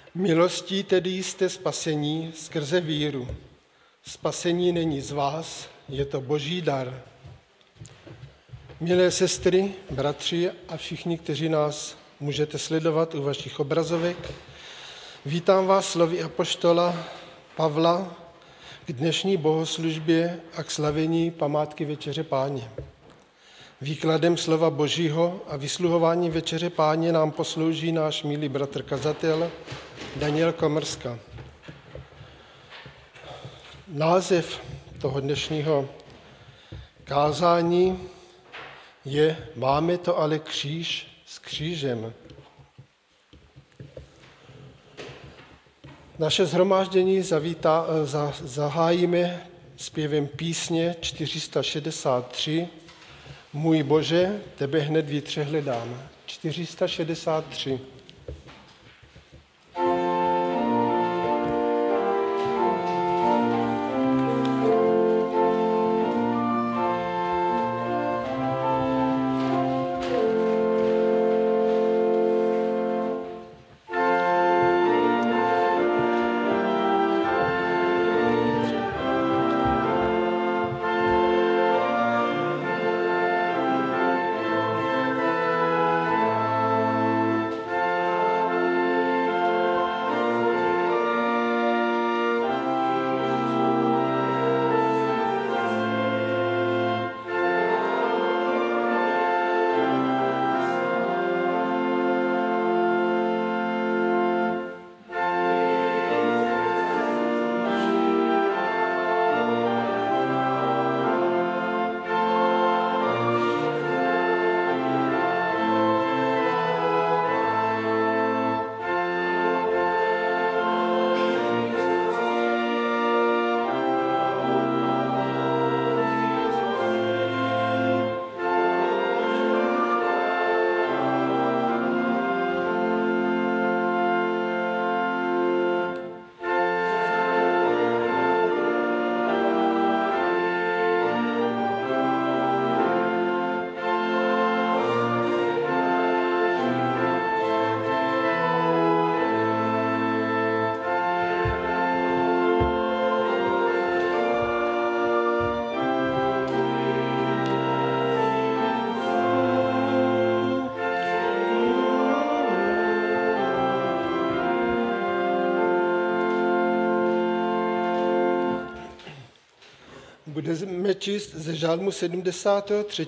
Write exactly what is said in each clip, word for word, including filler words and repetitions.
Milostí tedy jste spasení skrze víru. Spasení není z vás, je to Boží dar. Milé sestry, bratři a všichni, kteří nás můžete sledovat u vašich obrazovek, vítám vás slovy apoštola Pavla k dnešní bohoslužbě a k slavení památky Večeře Páně. Výkladem slova Božího a vysluhování Večeře Páně nám poslouží náš milý bratr kazatel Daniel Komrska. Název toho dnešního kázání je Máme to ale kříž s křížem. Naše shromáždění zavítá, za, zahájíme zpěvem písně čtyři sta šedesát tři Můj Bože, tebe hned vítře hledám. čtyři sta šedesát tři. Budeme číst ze žálmu sedmdesát tři.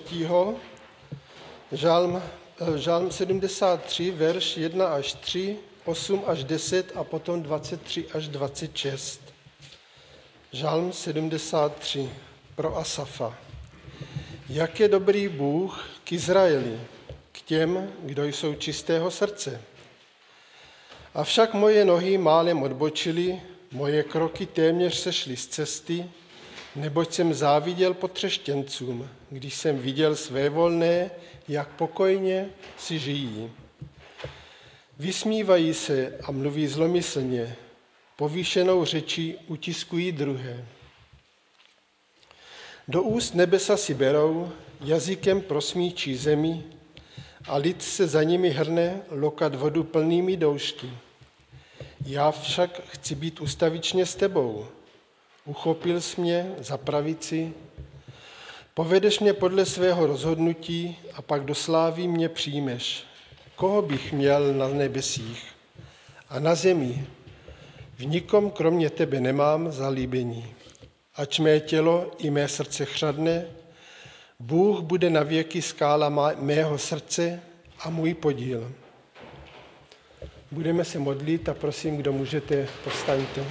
Žálm, žálm sedmdesát tři, verš jedna až tři, osm až deset a potom dvacet tři až dvacet šest. Žálm sedmdesát tři pro Asafa. Jak je dobrý Bůh k Izraeli, k těm, kdo jsou čistého srdce. Avšak moje nohy málem odbočily, moje kroky téměř sešly z cesty, neboť jsem záviděl potřeštěncům, když jsem viděl svévolné, jak pokojně si žijí. Vysmívají se a mluví zlomyslně, povýšenou řečí utiskují druhé. Do úst nebesa si berou, jazykem prosmíčí zemi a lid se za nimi hrne lokat vodu plnými doušky. Já však chci být ustavičně s tebou. Uchopil jsi mě za pravici, povedeš mě podle svého rozhodnutí a pak do slávy mě přijmeš. Koho bych měl na nebesích a na zemi? V nikom kromě tebe nemám zalíbení. Ač mé tělo i mé srdce chřadne, Bůh bude navěky skála mého srdce a můj podíl. Budeme se modlit a prosím, kdo můžete, povstaňte.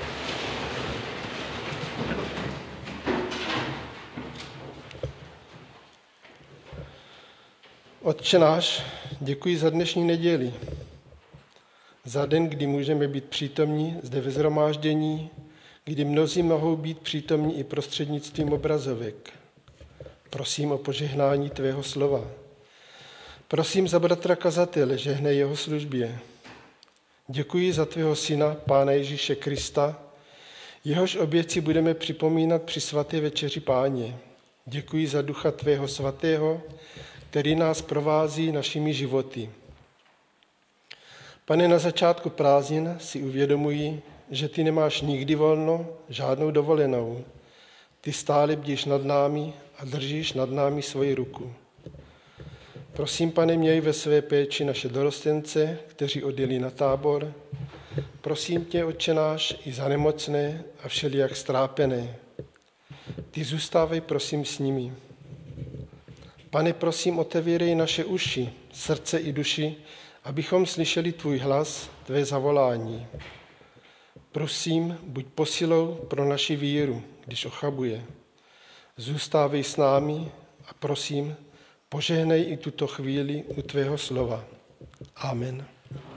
Otče náš, děkuji za dnešní neděli, za den, kdy můžeme být přítomní zde ve shromáždění, kdy mnozí mohou být přítomní i prostřednictvím obrazovek. Prosím o požehnání tvého slova. Prosím za bratra kazatele, žehnej jeho službě. Děkuji za tvého syna, Pána Ježíše Krista, jehož oběti budeme připomínat při svaté večeři Páně. Děkuji za Ducha tvého svatého, který nás provází našimi životy. Pane, na začátku prázdnin si uvědomuji, že ty nemáš nikdy volno, žádnou dovolenou. Ty stále bdíš nad námi a držíš nad námi svoji ruku. Prosím, Pane, měj ve své péči naše dorostence, kteří odjeli na tábor. Prosím tě, Otče náš, i za nemocné a všelijak strápené. Ty zůstávej, prosím, s nimi. Pane, prosím, otevírej naše uši, srdce i duši, abychom slyšeli tvůj hlas, tvé zavolání. Prosím, buď posilou pro naši víru, když ochabuje. Zůstávej s námi a prosím, požehnej i tuto chvíli u tvého slova. Amen.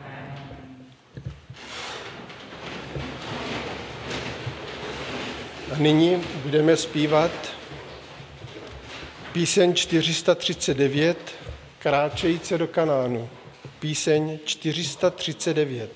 A nyní budeme zpívat píseň čtyři sta třicet devět, Kráčejíce do Kanánu. Píseň čtyři sta třicet devět.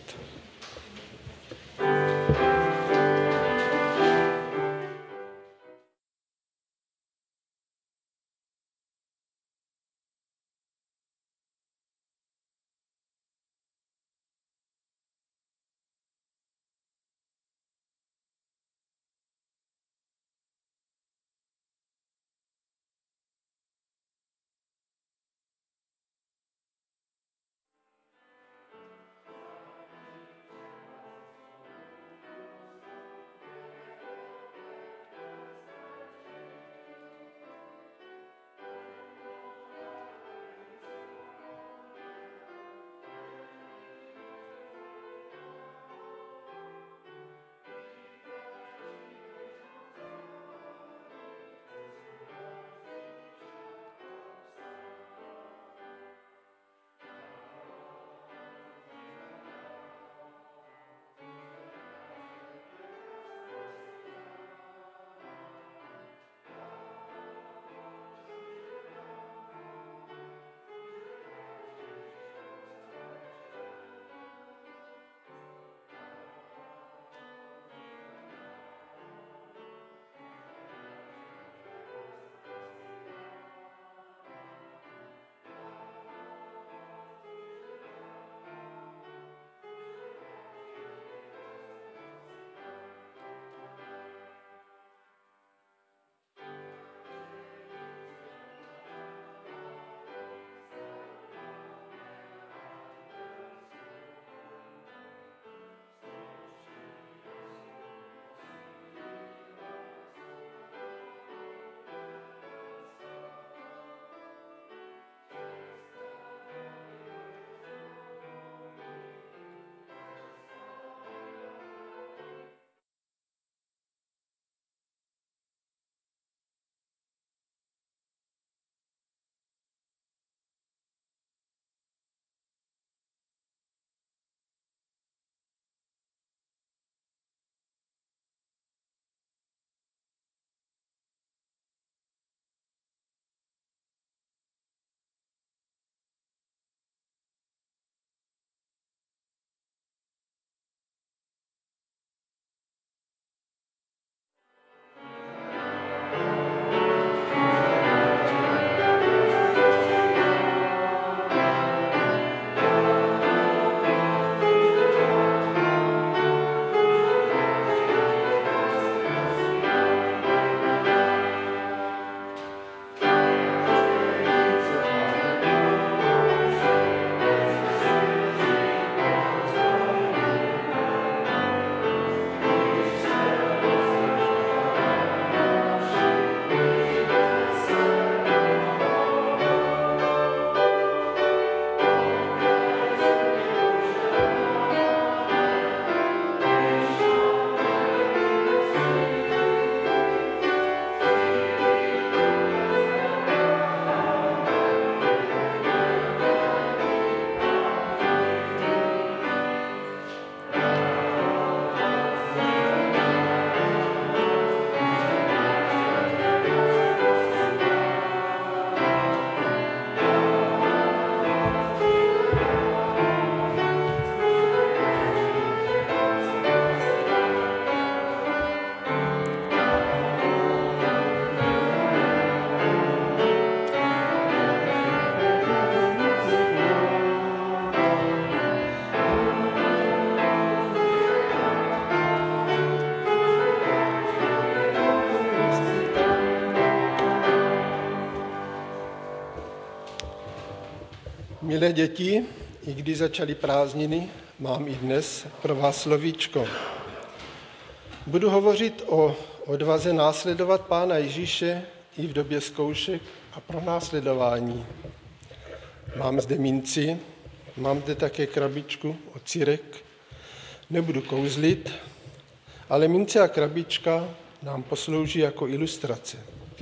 Milé děti, i když začaly prázdniny, mám i dnes pro vás slovíčko. Budu hovořit o odvaze následovat Pána Ježíše i v době zkoušek a pronásledování. Mám zde minci, mám zde také krabičku od Círek. Nebudu kouzlit, ale mince a krabička nám poslouží jako ilustrace.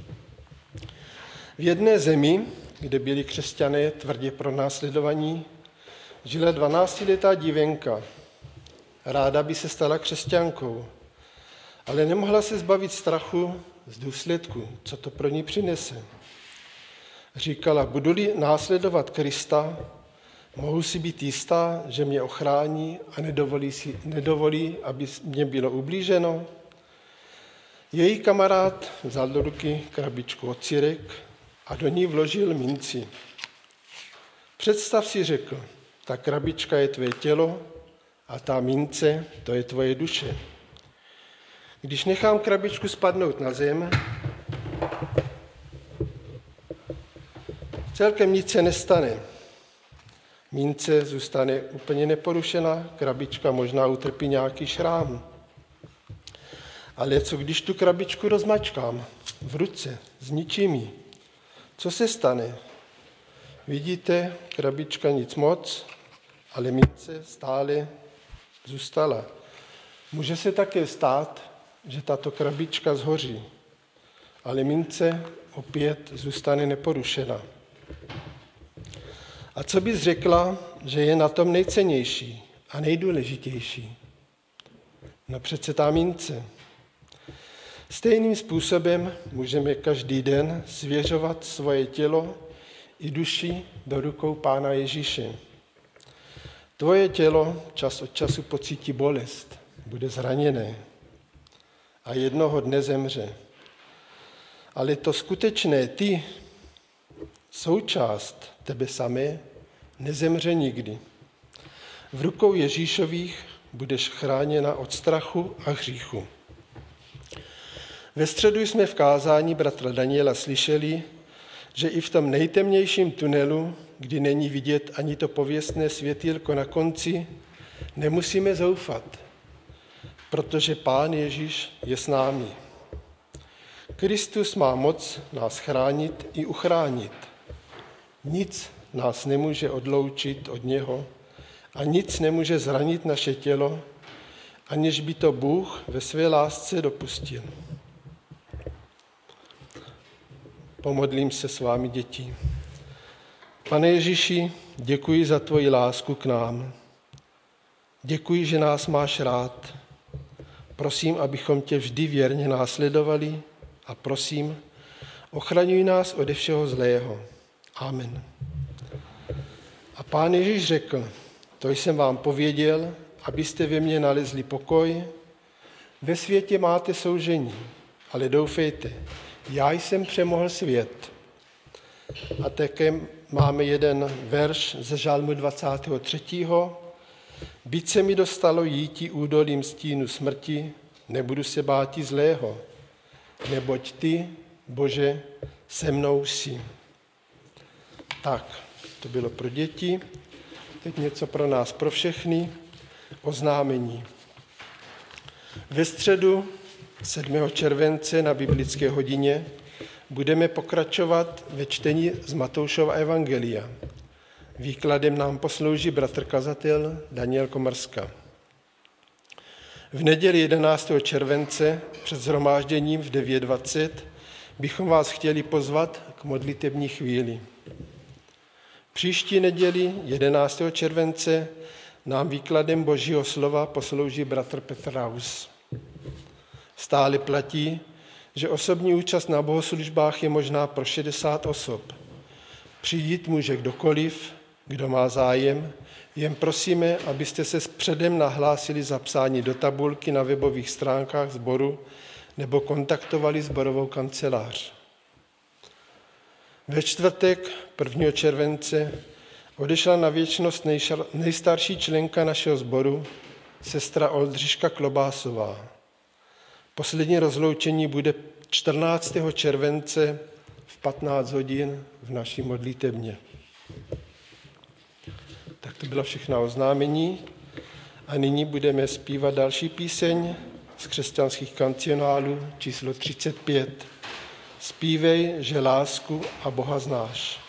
V jedné zemi, kde byli křesťané tvrdě pronásledovaní, žila dvanáctiletá dívenka. Ráda by se stala křesťankou, ale nemohla se zbavit strachu z důsledku, co to pro ní přinese. Říkala, budu-li následovat Krista, mohu si být jistá, že mě ochrání a nedovolí, si, nedovolí, aby mě bylo ublíženo. Její kamarád vzal do ruky krabičku od Círek a do ní vložil minci. Představ si, řekl, ta krabička je tvoje tělo a ta mince, to je tvoje duše. Když nechám krabičku spadnout na zem, celkem nic se nestane. Mince zůstane úplně neporušená, krabička možná utrpí nějaký šrám. Ale co když tu krabičku rozmačkám v ruce, zničím ji? Co se stane? Vidíte, krabička nic moc, ale mince stále zůstala. Může se také stát, že tato krabička zhoří, ale mince opět zůstane neporušená. A co bys řekla, že je na tom nejcennější a nejdůležitější? No přece ta mince. Stejným způsobem můžeme každý den svěřovat svoje tělo i duši do rukou Pána Ježíše. Tvoje tělo čas od času pocítí bolest, bude zraněné a jednoho dne zemře. Ale to skutečné ty, součást tebe samé, nezemře nikdy. V rukou Ježíšových budeš chráněna od strachu a hříchu. Ve středu jsme v kázání bratra Daniela slyšeli, že i v tom nejtemnějším tunelu, kdy není vidět ani to pověstné světýlko na konci, nemusíme zoufat, protože Pán Ježíš je s námi. Kristus má moc nás chránit i uchránit. Nic nás nemůže odloučit od něho a nic nemůže zranit naše tělo, aniž by to Bůh ve své lásce dopustil. Pomodlím se s vámi, děti. Pane Ježíši, děkuji za tvoji lásku k nám. Děkuji, že nás máš rád. Prosím, abychom tě vždy věrně následovali a prosím, ochraňuj nás ode všeho zlého. Amen. A Pán Ježíš řekl, to jsem vám pověděl, abyste ve mně nalezli pokoj. Ve světě máte soužení, ale doufejte, já jsem přemohl svět. A také máme jeden verš ze Žalmu dvacátého třetího Byť se mi dostalo jíti údolím stínu smrti, nebudu se báti zlého, neboť ty, Bože, se mnou jsi. Tak, to bylo pro děti. Teď něco pro nás, pro všechny. Oznámení. Ve středu sedmého července na biblické hodině budeme pokračovat ve čtení z Matoušova evangelia. Výkladem nám poslouží bratr kazatel Daniel Komarska. V neděli jedenáctého července před shromážděním v devět dvacet bychom vás chtěli pozvat k modlitební chvíli. Příští neděli jedenáctého července nám výkladem Božího slova poslouží bratr Petr Raus. Stále platí, že osobní účast na bohoslužbách je možná pro šedesát osob. Přijít může kdokoliv, kdo má zájem, jen prosíme, abyste se předem nahlásili zapsání do tabulky na webových stránkách sboru nebo kontaktovali sborovou kancelář. Ve čtvrtek prvního července odešla na věčnost nejstarší členka našeho sboru, sestra Oldřiška Klobásová. Poslední rozloučení bude čtrnáctého července v patnáct hodin v naší modlitebně. Tak to bylo všechno oznámení a nyní budeme zpívat další píseň z křesťanských kancionálů číslo třicet pět. Zpívej, že lásku a Boha znáš.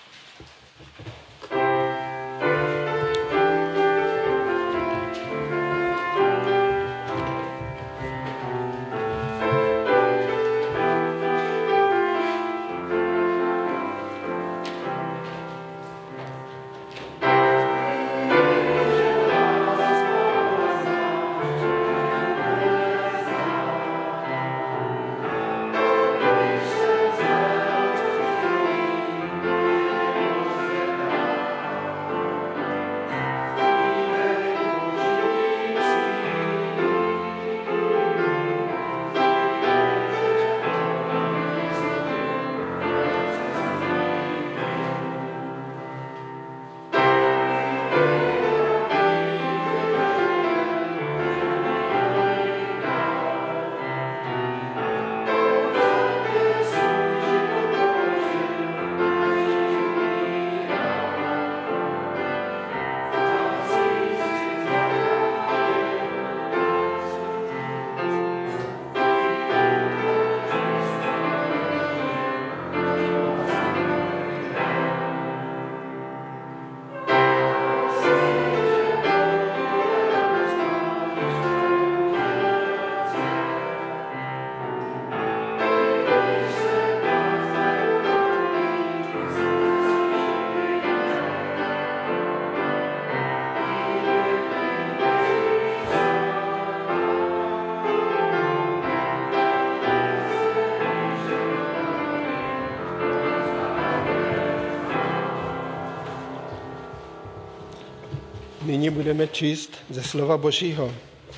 Nyní budeme číst ze slova Božího.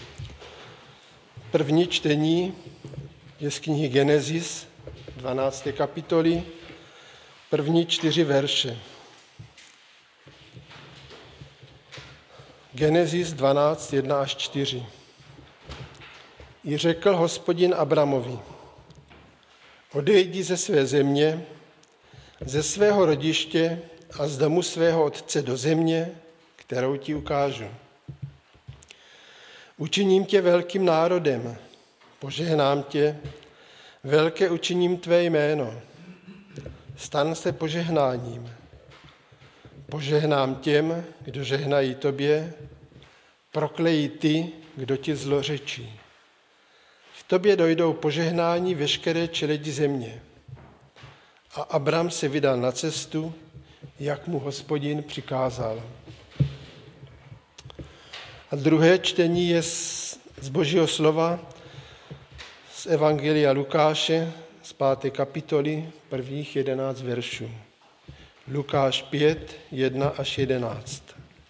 První čtení je z knihy Genesis, dvanácté kapitoly, první čtyři verše. Genesis dvanáct, jedna až čtyři. I řekl Hospodin Abramovi, odejdi ze své země, ze svého rodiště a z domu svého otce do země, kterou ti ukážu. Učiním tě velkým národem, požehnám tě, velké učiním tvé jméno. Stan se požehnáním. Požehnám těm, kdo žehnají tobě, proklejí ty, kdo ti zlořečí. V tobě dojdou požehnání veškeré čeledi země. A Abram se vydal na cestu, jak mu Hospodin přikázal. A druhé čtení je z Božího slova, z Evangelia Lukáše, z páté kapitoly, prvních jedenáct veršů. Lukáš pět, jedna až jedenáct.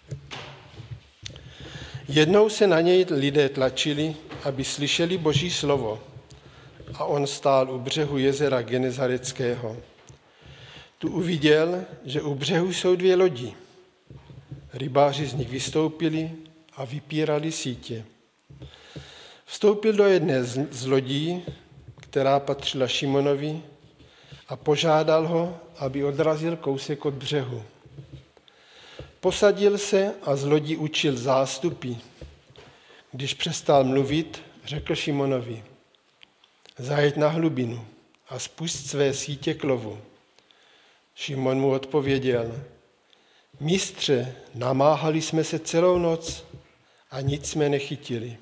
Jednou se na něj lidé tlačili, aby slyšeli Boží slovo, a on stál u břehu jezera Genezareckého. Tu uviděl, že u břehu jsou dvě lodi. Rybáři z nich vystoupili a vypírali sítě. Vstoupil do jedné z lodí, která patřila Šimonovi, a požádal ho, aby odrazil kousek od břehu. Posadil se a z lodí učil zástupy. Když přestal mluvit, řekl Šimonovi, zajeď na hlubinu a spusť své sítě k lovu. Šimon mu odpověděl, mistře, namáhali jsme se celou noc a nic jsme nechytili.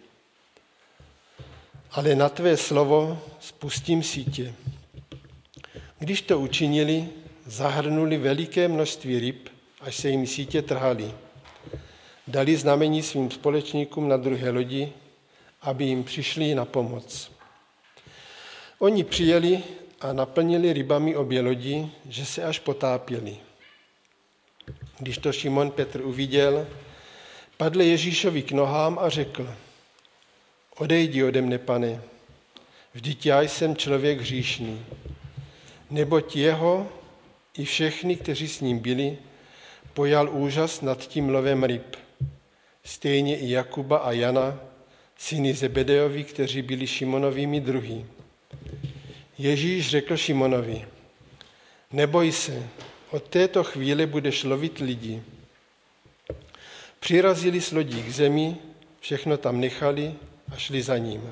Ale na tvé slovo spustím sítě. Když to učinili, zahrnuli veliké množství ryb, až se jim sítě trhaly. Dali znamení svým společníkům na druhé lodi, aby jim přišli na pomoc. Oni přijeli a naplnili rybami obě lodi, že se až potápěli. Když to Šimon Petr uviděl, padl Ježíšovi k nohám a řekl, odejdi ode mne, pane, vždyť já jsem člověk hříšný. Neboť jeho i všechny, kteří s ním byli, pojal úžas nad tím lovem ryb. Stejně i Jakuba a Jana, syny Zebedejovi, kteří byli Šimonovými druhy. Ježíš řekl Šimonovi, neboj se, od této chvíle budeš lovit lidi. Přirazili s lodí k zemi, všechno tam nechali a šli za ním.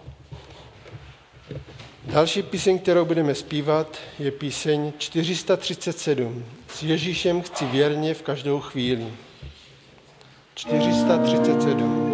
Další píseň, kterou budeme zpívat, je píseň čtyři sta třicet sedm. S Ježíšem chci věrně v každou chvíli. čtyři sta třicet sedm.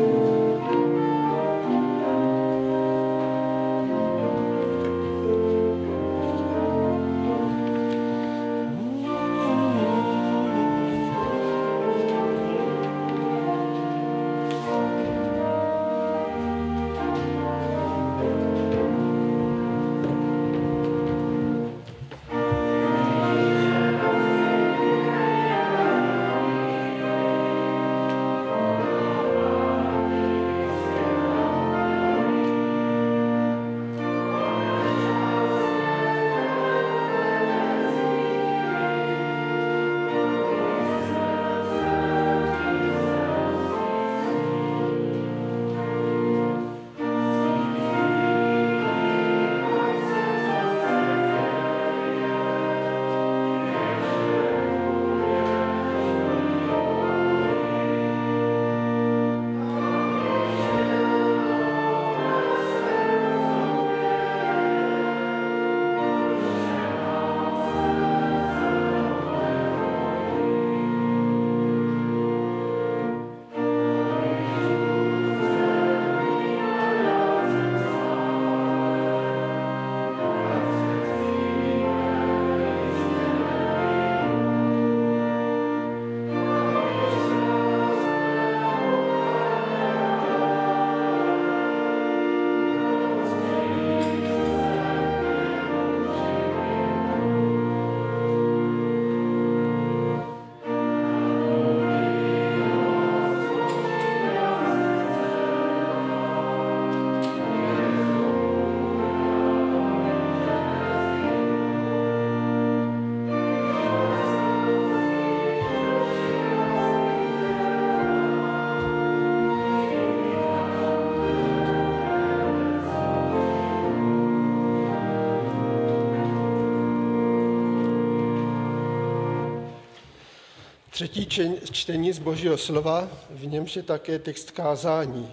Třetí čtení z Božího slova, v němž je také text kázání.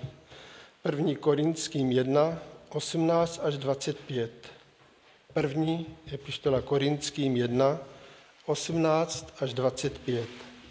první Korinským jedna, osmnáct až dvacet pět. První epištola Korinským jedna, osmnáct až dvacet pět.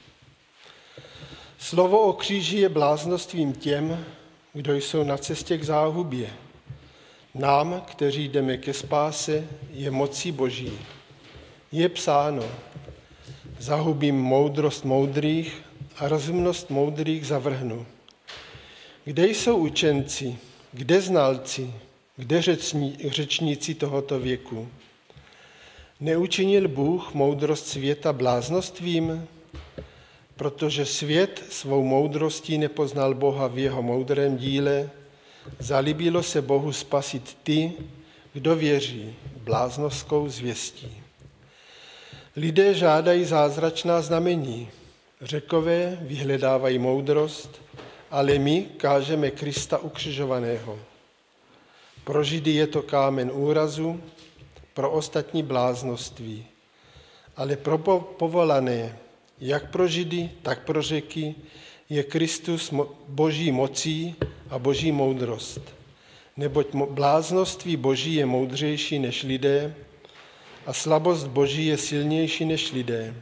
Slovo o kříži je bláznostvím těm, kdo jsou na cestě k záhubě. Nám, kteří jdeme ke spáse, je mocí Boží. Je psáno: zahubím moudrost moudrých a rozumnost moudrých zavrhnu. Kde jsou učenci, kde znalci, kde řeční, řečníci tohoto věku? Neučinil Bůh moudrost světa bláznostvím? Protože svět svou moudrostí nepoznal Boha v jeho moudrém díle, zalíbilo se Bohu spasit ty, kdo věří bláznovskou zvěstí. Lidé žádají zázračná znamení, Řekové vyhledávají moudrost, ale my kážeme Krista ukřižovaného. Pro Židy je to kámen úrazu, pro ostatní bláznoství, ale pro povolané, jak pro Židy, tak pro Řeky, je Kristus Boží mocí a Boží moudrost. Neboť bláznoství Boží je moudřejší než lidé a slabost Boží je silnější než lidé.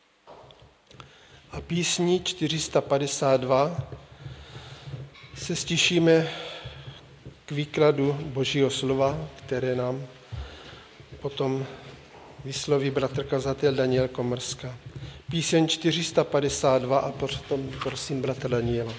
A písní čtyři sta padesát dva se stišíme k výkladu Božího slova, které nám potom vysloví bratr kazatel Daniel Komrska. Píseň čtyři sta padesát dva a potom prosím bratra Daniela.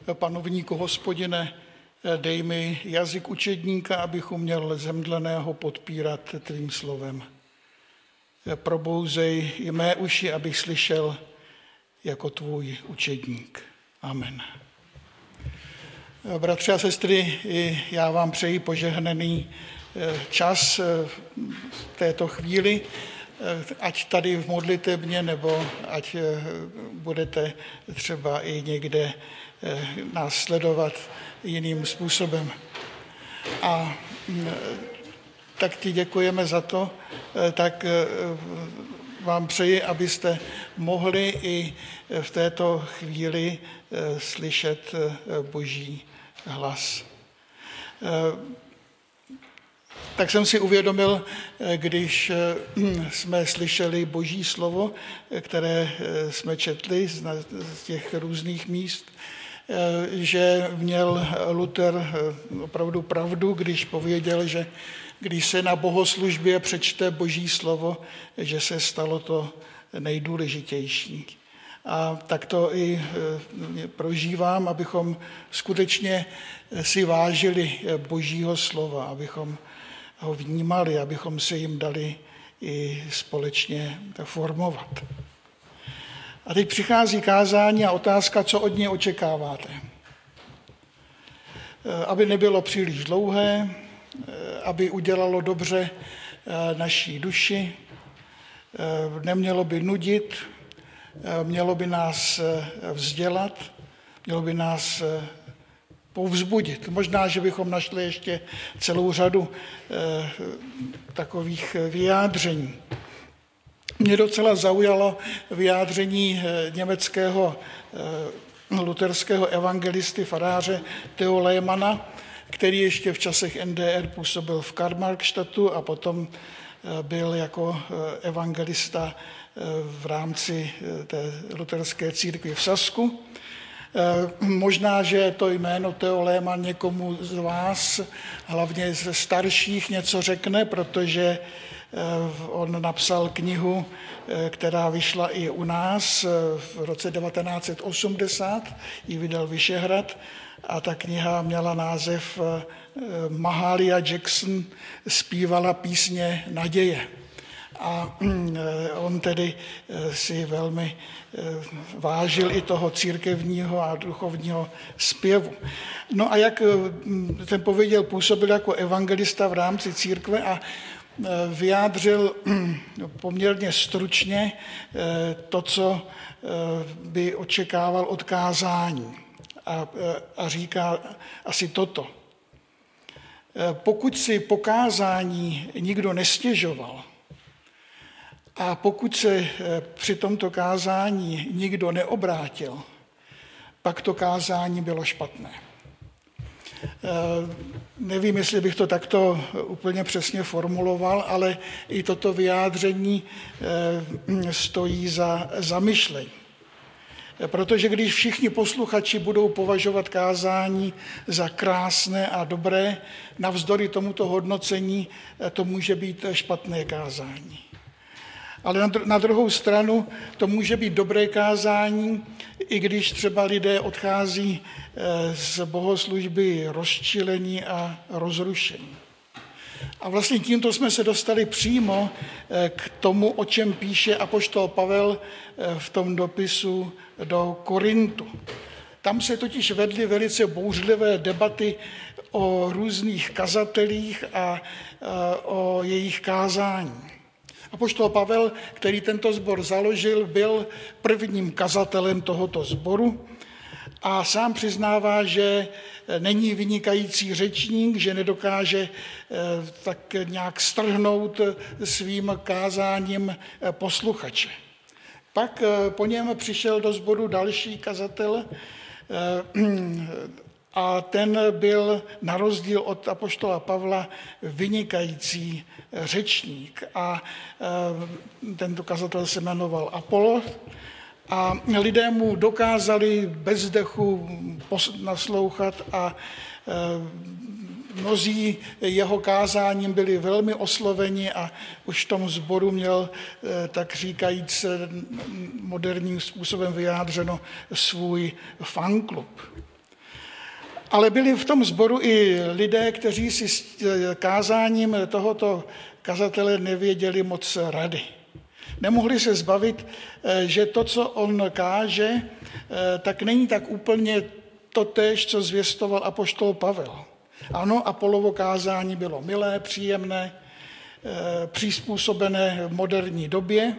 panovníku Hospodine, dej mi jazyk učedníka, abych uměl zemdleného podpírat tvým slovem. Probouzej i mé uši, abych slyšel jako tvůj učedník. Amen. Bratři a sestry, já vám přeji požehnaný čas v této chvíli, ať tady v modlitebně, nebo ať budete třeba i někde nás sledovat jiným způsobem. A tak ti děkujeme za to, tak vám přeji, abyste mohli i v této chvíli slyšet Boží hlas. Tak jsem si uvědomil, když jsme slyšeli Boží slovo, které jsme četli z těch různých míst, že měl Luther opravdu pravdu, když pověděl, že když se na bohoslužbě přečte Boží slovo, že se stalo to nejdůležitější. A tak to i prožívám, abychom skutečně si vážili Božího slova, abychom ho vnímali, abychom se jim dali i společně formovat. A teď přichází kázání a otázka, co od něj očekáváte. Aby nebylo příliš dlouhé, aby udělalo dobře naší duši, nemělo by nudit, mělo by nás vzdělat, mělo by nás povzbudit. Možná, že bychom našli ještě celou řadu takových vyjádření. Mě docela zaujalo vyjádření německého luterského evangelisty, faráře Theo Lehmanna, který ještě v časech N D R působil v Karl-Marxstadtu a potom byl jako evangelista v rámci té luterské církve v Sasku. Možná, že to jméno Theo Lehmann někomu z vás, hlavně ze starších, něco řekne, protože on napsal knihu, která vyšla i u nás v roce devatenáct set osmdesát, ji vydal Vyšehrad, a ta kniha měla název Mahalia Jackson zpívala písně naděje. A on tedy si velmi vážil i toho církevního a duchovního zpěvu. No a jak ten pověděl, působil jako evangelista v rámci církve a vyjádřil poměrně stručně to, co by očekával od kázání. A, a říká asi toto. Pokud si po kázání nikdo nestěžoval a pokud se při tomto kázání nikdo neobrátil, pak to kázání bylo špatné. Nevím, jestli bych to takto úplně přesně formuloval, ale i toto vyjádření stojí za zamyšlení. Protože když všichni posluchači budou považovat kázání za krásné a dobré, navzdory tomuto hodnocení to může být špatné kázání. Ale na druhou stranu to může být dobré kázání, i když třeba lidé odchází z bohoslužby rozčilení a rozrušení. A vlastně tímto jsme se dostali přímo k tomu, o čem píše apoštol Pavel v tom dopisu do Korintu. Tam se totiž vedly velice bouřlivé debaty o různých kazatelích a o jejich kázání. Apoštol Pavel, který tento sbor založil, byl prvním kazatelem tohoto sboru a sám přiznává, že není vynikající řečník, že nedokáže tak nějak strhnout svým kázáním posluchače. Pak po něm přišel do sboru další kazatel a ten byl na rozdíl od apoštola Pavla vynikající řečník. A tento kazatel se jmenoval Apollos a lidé mu dokázali bez dechu naslouchat a mnozí jeho kázáním byli velmi osloveni a už v tom sboru měl, tak říkajíc, moderním způsobem vyjádřeno svůj fanklub. Ale byli v tom sboru i lidé, kteří si s kázáním tohoto kazatele nevěděli moc rady. Nemohli se zbavit, že to, co on káže, tak není tak úplně totéž, co zvěstoval apoštol Pavel. Ano, Apolovo kázání bylo milé, příjemné, přizpůsobené moderní době,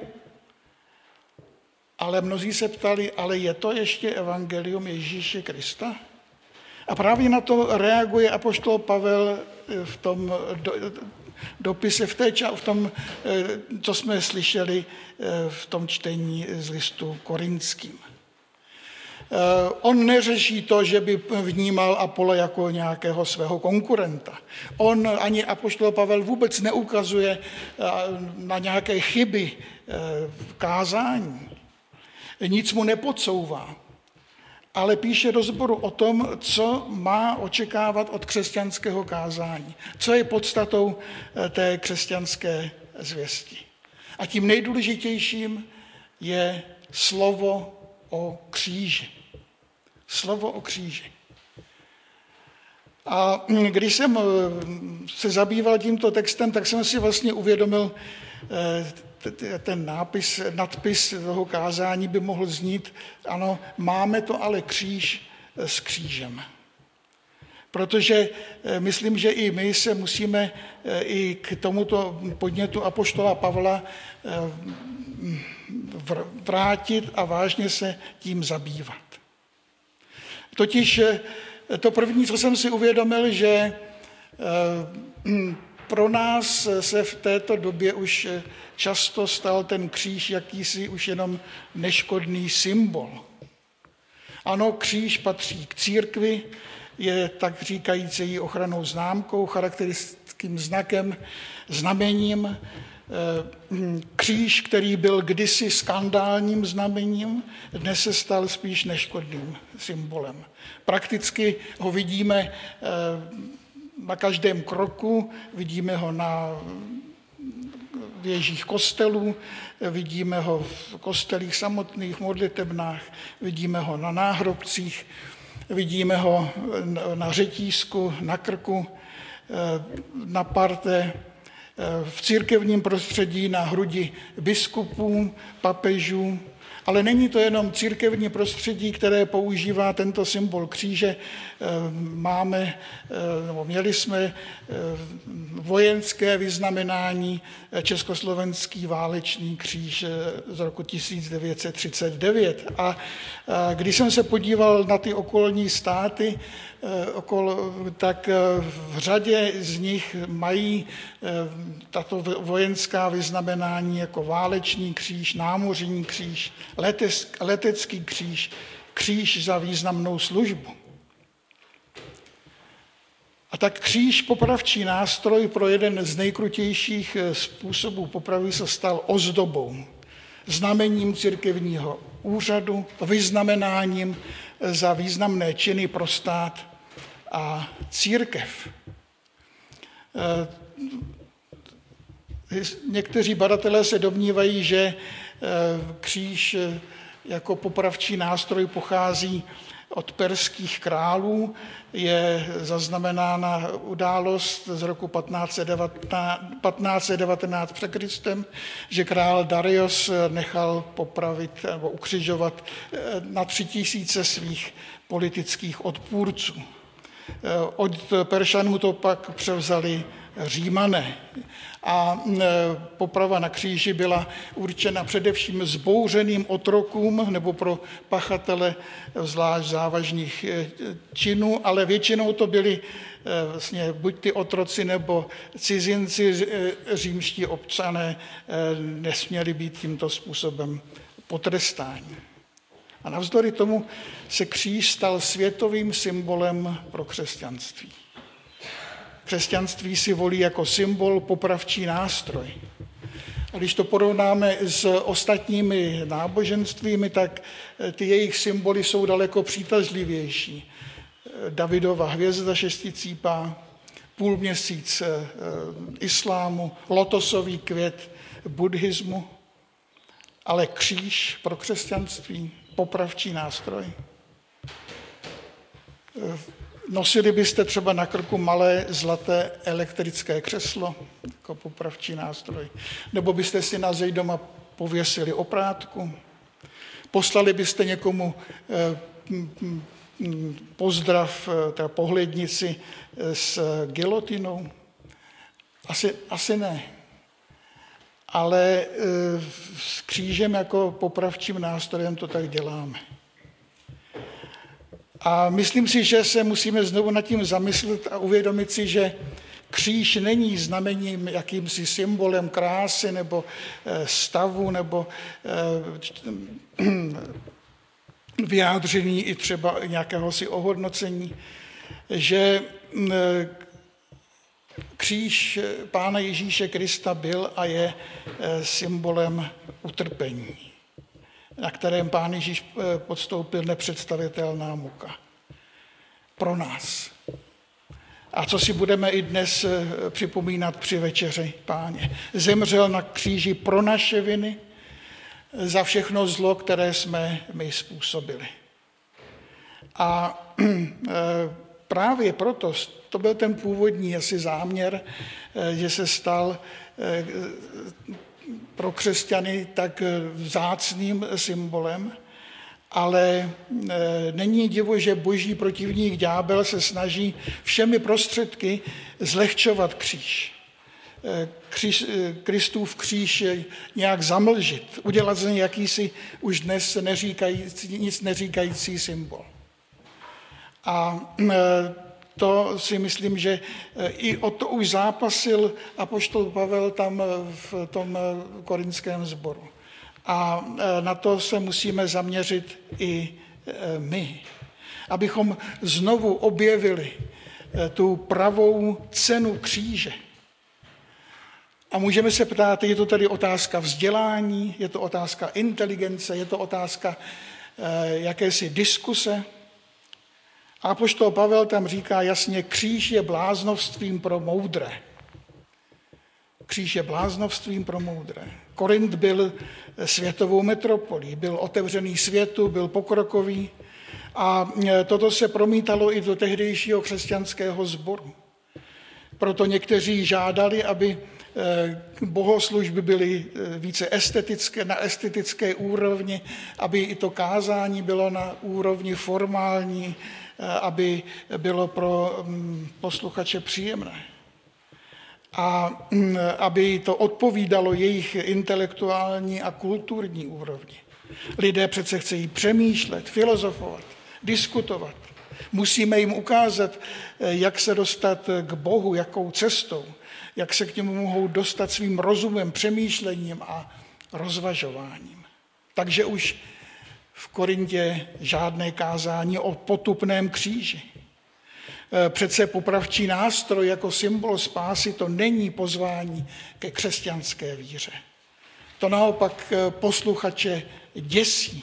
ale mnozí se ptali, ale je to ještě evangelium Ježíše Krista? A právě na to reaguje apoštol Pavel v tom dopise, v, té, v tom, co jsme slyšeli v tom čtení z listu korinským. On neřeší to, že by vnímal Apollo jako nějakého svého konkurenta. On ani apoštol Pavel vůbec neukazuje na nějaké chyby v kázání. Nic mu nepodsouvá, ale píše do sboru o tom, co má očekávat od křesťanského kázání. Co je podstatou té křesťanské zvěsti. A tím nejdůležitějším je slovo o kříži. Slovo o kříži. A když jsem se zabýval tímto textem, tak jsem si vlastně uvědomil, ten nápis, nadpis toho kázání by mohl znít, ano, máme to ale kříž s křížem. Protože myslím, že i my se musíme i k tomuto podnětu apoštola Pavla vrátit a vážně se tím zabývat. Totiž to první, co jsem si uvědomil, že pro nás se v této době už často stal ten kříž jakýsi už jenom neškodný symbol. Ano, kříž patří k církvi, je tak říkající její ochrannou známkou, charakteristickým znakem, znamením. Kříž, který byl kdysi skandálním znamením, dnes se stal spíš neškodným symbolem. Prakticky ho vidíme na každém kroku, vidíme ho na věžích kostelů, vidíme ho v kostelích samotných, modlitebnách, vidíme ho na náhrobcích, vidíme ho na řetízku, na krku, na parte, v církevním prostředí na hrudi biskupů, papežů, ale není to jenom církevní prostředí, které používá tento symbol kříže. Máme, nebo měli jsme vojenské vyznamenání Československý válečný kříž z roku tisíc devět set třicet devět. A když jsem se podíval na ty okolní státy, okolo, tak v řadě z nich mají tato vojenská vyznamenání jako válečný kříž, námořní kříž, letecký kříž, kříž za významnou službu. A tak kříž, popravčí nástroj pro jeden z nejkrutějších způsobů popravy, se stal ozdobou, znamením církevního úřadu, vyznamenáním za významné činy pro stát a církev. Někteří badatelé se domnívají, že kříž jako popravčí nástroj pochází od perských králů. Je zaznamenána událost z roku patnáct set devatenáct před Kristem, že král Darius nechal popravit nebo ukřižovat na tři tisíce svých politických odpůrců. Od Peršanů to pak převzali Římané. A poprava na kříži byla určena především zbouřeným otrokům nebo pro pachatele zvlášť závažných činů, ale většinou to byli vlastně buď ty otroci nebo cizinci, římští občané nesměli být tímto způsobem potrestáni. A navzdory tomu se kříž stal světovým symbolem pro křesťanství. Křesťanství si volí jako symbol popravčí nástroj. A když to porovnáme s ostatními náboženstvími, tak ty jejich symboly jsou daleko přitažlivější. Davidova hvězda šesticípá, půlměsíc islámu, lotosový květ buddhismu, ale kříž pro křesťanství, popravčí nástroj. Nosili byste třeba na krku malé zlaté elektrické křeslo, jako popravčí nástroj, nebo byste si na zeď doma pověsili oprátku, poslali byste někomu pozdrav, teda pohlednici s gilotinou? Asi, asi ne. Ale s křížem jako popravčím nástrojem to tak děláme. A myslím si, že se musíme znovu nad tím zamyslet a uvědomit si, že kříž není znamením, jakýmsi symbolem krásy nebo stavu nebo vyjádření i třeba nějakého si ohodnocení, že kříž Pána Ježíše Krista byl a je symbolem utrpení, na kterém Pán Ježíš podstoupil nepředstavitelná muka. Pro nás. A co si budeme i dnes připomínat při večeři Páně. Zemřel na kříži pro naše viny, za všechno zlo, které jsme my způsobili. A právě proto, to byl ten původní asi záměr, že se stal pro křesťany tak vzácným symbolem, ale není divu, že boží protivník ďábel se snaží všemi prostředky zlehčovat kříž. Kříž, Kristův kříž nějak zamlžit, udělat z něj jakýsi už dnes neříkající, nic neříkající symbol. A to si myslím, že i o to už zápasil apoštol Pavel tam v tom korinském sboru. A na to se musíme zaměřit i my, abychom znovu objevili tu pravou cenu kříže. A můžeme se ptát, je to tady otázka vzdělání, je to otázka inteligence, je to otázka jakési diskuse. A apoštol Pavel tam říká jasně, kříž je bláznovstvím pro moudré. Kříž je bláznovstvím pro moudré. Korint byl světovou metropolí, byl otevřený světu, byl pokrokový a toto se promítalo i do tehdejšího křesťanského sboru. Proto někteří žádali, aby bohoslužby byly více estetické, na estetické úrovni, aby i to kázání bylo na úrovni formální, aby bylo pro posluchače příjemné. A aby to odpovídalo jejich intelektuální a kulturní úrovni. Lidé přece chcejí přemýšlet, filozofovat, diskutovat. Musíme jim ukázat, jak se dostat k Bohu, jakou cestou, jak se k němu mohou dostat svým rozumem, přemýšlením a rozvažováním. Takže už v Korintě žádné kázání o potupném kříži. Přece popravčí nástroj jako symbol spásy to není pozvání ke křesťanské víře. To naopak posluchače děsí.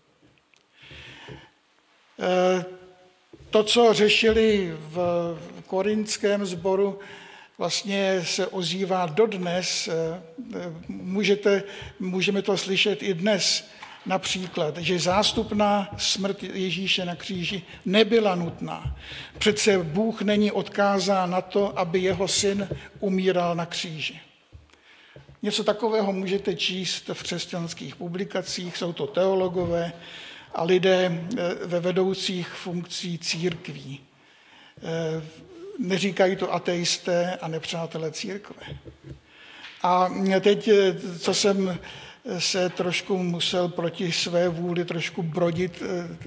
To, co řešili v korintském sboru, vlastně se ozývá dodnes. Můžete, můžeme to slyšet i dnes. Například, že zástupná smrt Ježíše na kříži nebyla nutná. Přece Bůh není odkázán na to, aby jeho syn umíral na kříži. Něco takového můžete číst v křesťanských publikacích, jsou to teologové a lidé ve vedoucích funkcí církví. Neříkají to ateisté a nepřátelé církve. A teď, co jsem se trošku musel proti své vůli trošku brodit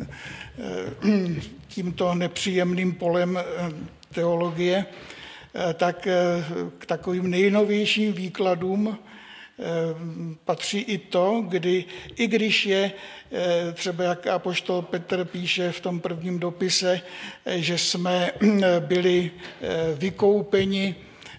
tímto nepříjemným polem teologie, tak k takovým nejnovějším výkladům patří i to, kdy, i když je třeba, jak apoštol Petr píše v tom prvním dopise, že jsme byli vykoupeni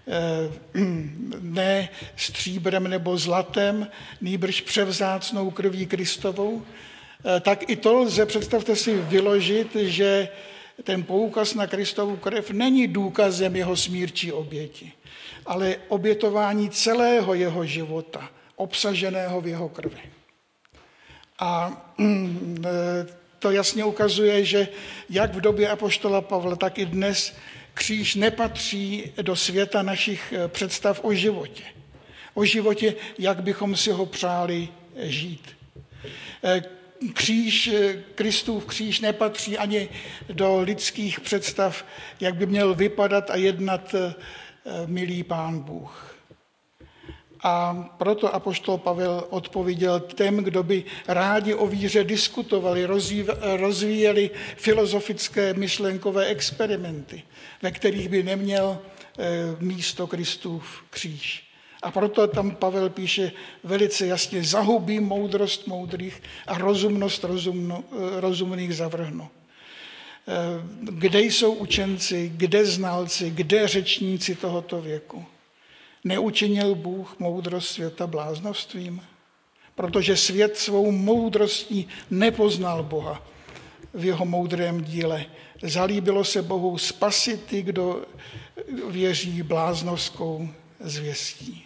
ne stříbrem nebo zlatem, nýbrž převzácnou krví Kristovou, tak i to lze, představte si, vyložit, že ten poukaz na Kristovu krev není důkazem jeho smírčí oběti, ale obětování celého jeho života, obsaženého v jeho krvi. A to jasně ukazuje, že jak v době apoštola Pavla, tak i dnes kříž nepatří do světa našich představ o životě. O životě, jak bychom si ho přáli žít. Kříž, Kristův kříž nepatří ani do lidských představ, jak by měl vypadat a jednat milý Pán Bůh. A proto apoštol Pavel odpověděl těm, kdo by rádi o víře diskutovali, rozvíjeli filozofické myšlenkové experimenty, ve kterých by neměl místo Kristův kříž. A proto tam Pavel píše velice jasně, zahubím moudrost moudrých a rozumnost rozumno, rozumných zavrhnu. Kde jsou učenci, kde znalci, kde řečníci tohoto věku? Neučinil Bůh moudrost světa bláznovstvím? Protože svět svou moudrostí nepoznal Boha v jeho moudrém díle. Zalíbilo se Bohu spasit ty, kdo věří bláznovskou zvěstí.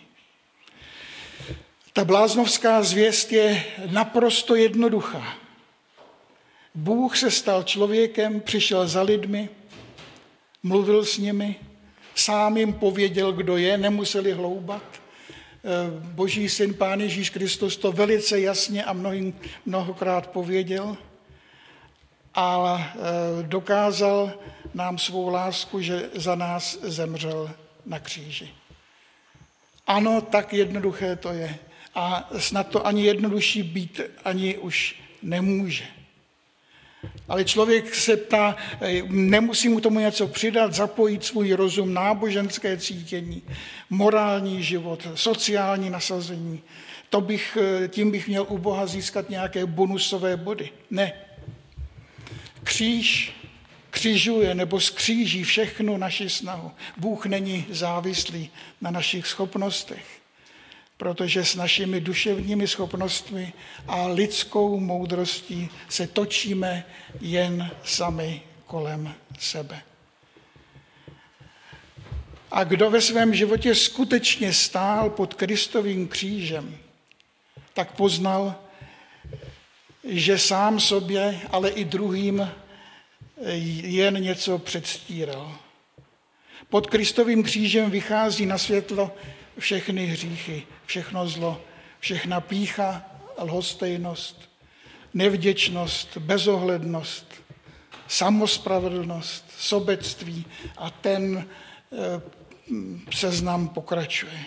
Ta bláznovská zvěst je naprosto jednoduchá. Bůh se stal člověkem, přišel za lidmi, mluvil s nimi, sám jim pověděl, kdo je, nemuseli hloubat. Boží syn, Pán Ježíš Kristus, to velice jasně a mnohým, mnohokrát pověděl a dokázal nám svou lásku, že za nás zemřel na kříži. Ano, tak jednoduché to je. A snad to ani jednodušší být ani už nemůže. Ale člověk se ptá, nemusí mu tomu něco přidat, zapojit svůj rozum, náboženské cítění, morální život, sociální nasazení. To bych, tím bych měl u Boha získat nějaké bonusové body. Ne. Kříž křižuje nebo skříží všechnu naši snahu. Bůh není závislý na našich schopnostech, protože s našimi duševními schopnostmi a lidskou moudrostí se točíme jen sami kolem sebe. A kdo ve svém životě skutečně stál pod Kristovým křížem, tak poznal, že sám sobě, ale i druhým jen něco předstíral. Pod Kristovým křížem vychází na světlo všechny hříchy, všechno zlo, všechna pýcha, lhostejnost, nevděčnost, bezohlednost, samospravedlnost, sobectví a ten seznam pokračuje.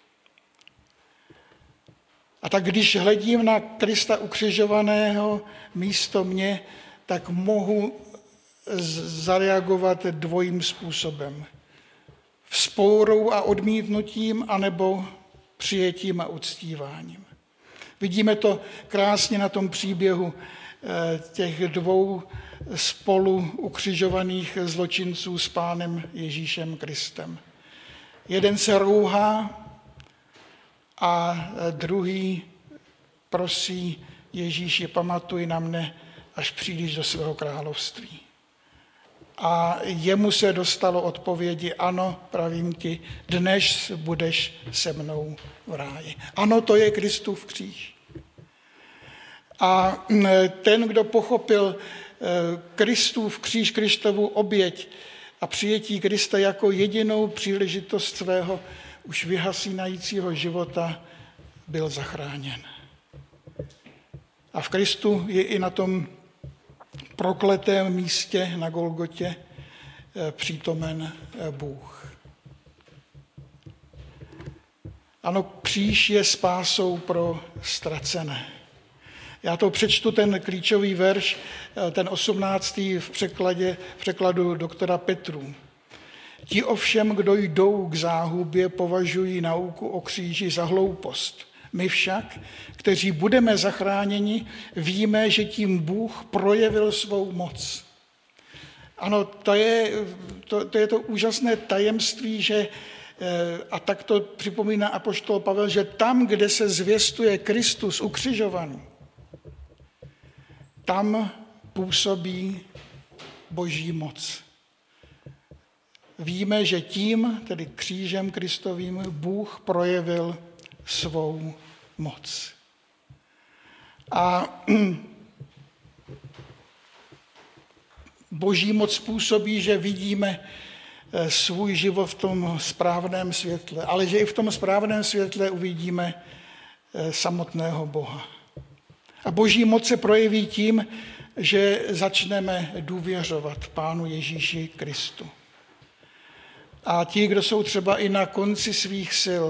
A tak když hledím na Krista ukřižovaného místo mě, tak mohu zareagovat dvojím způsobem. Vzpourou a odmítnutím, anebo přijetím a uctíváním. Vidíme to krásně na tom příběhu těch dvou spolu ukřižovaných zločinců s Pánem Ježíšem Kristem. Jeden se rouhá a druhý prosí Ježíši, pamatuj na mne, až přijdeš do svého království. A jemu se dostalo odpovědi, ano, pravím ti, dnes budeš se mnou v ráji. Ano, to je Kristův kříž. A ten, kdo pochopil Kristův kříž, Kristovu oběť a přijetí Krista jako jedinou příležitost svého už vyhasínajícího života, byl zachráněn. A v Kristu je i na tom prokletém místě na Golgotě přítomen Bůh. Ano, kříž je spásou pro ztracené. Já to přečtu, ten klíčový verš, ten osmnáctý v, překladě, v překladu doktora Petru. Ti ovšem, kdo jdou k záhubě, považují nauku o kříži za hloupost. My však, kteří budeme zachráněni, víme, že tím Bůh projevil svou moc. Ano, to je to, to, je to úžasné tajemství, že, a tak to připomíná apoštol Pavel, že tam, kde se zvěstuje Kristus ukřižovaný, tam působí Boží moc. Víme, že tím, tedy křížem Kristovým, Bůh projevil svou moc. A Boží moc způsobí, že vidíme svůj život v tom správném světle, ale že i v tom správném světle uvidíme samotného Boha. A Boží moc se projeví tím, že začneme důvěřovat Pánu Ježíši Kristu. A ti, kdo jsou třeba i na konci svých sil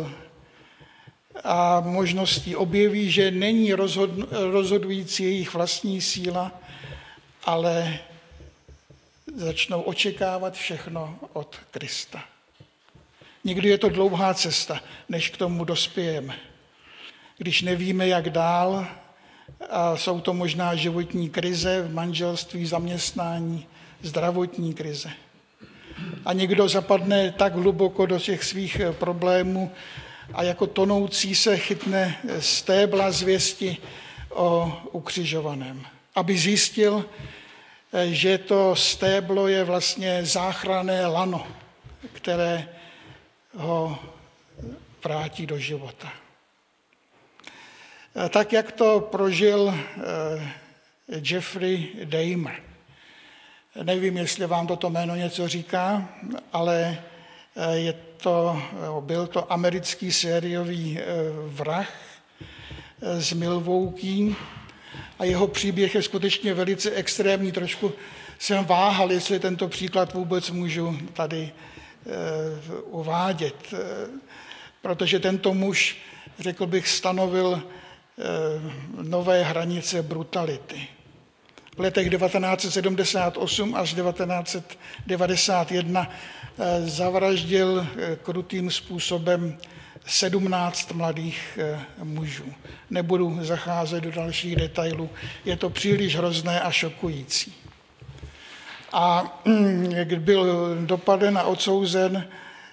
a možností, objeví, že není rozhodující jejich vlastní síla, ale začnou očekávat všechno od Krista. Někdy je to dlouhá cesta, než k tomu dospějeme. Když nevíme, jak dál, a jsou to možná životní krize v manželství, zaměstnání, zdravotní krize. A někdo zapadne tak hluboko do těch svých problémů a jako tonoucí se chytne stébla zvěsti o ukřižovaném, aby zjistil, že to stéblo je vlastně záchranné lano, které ho vrátí do života. Tak, jak to prožil Jeffrey Dahmer. Nevím, jestli vám toto jméno něco říká, ale je to, byl to americký sériový vrah z Milwaukee a jeho příběh je skutečně velice extrémní. Trošku jsem váhal, jestli tento příklad vůbec můžu tady uvádět, protože tento muž, řekl bych, stanovil nové hranice brutality. V letech devatenáct set sedmdesát osm až devatenáct set devadesát jedna zavraždil krutým způsobem sedmnáct mladých mužů. Nebudu zacházet do dalších detailů, je to příliš hrozné a šokující. A byl dopaden a odsouzen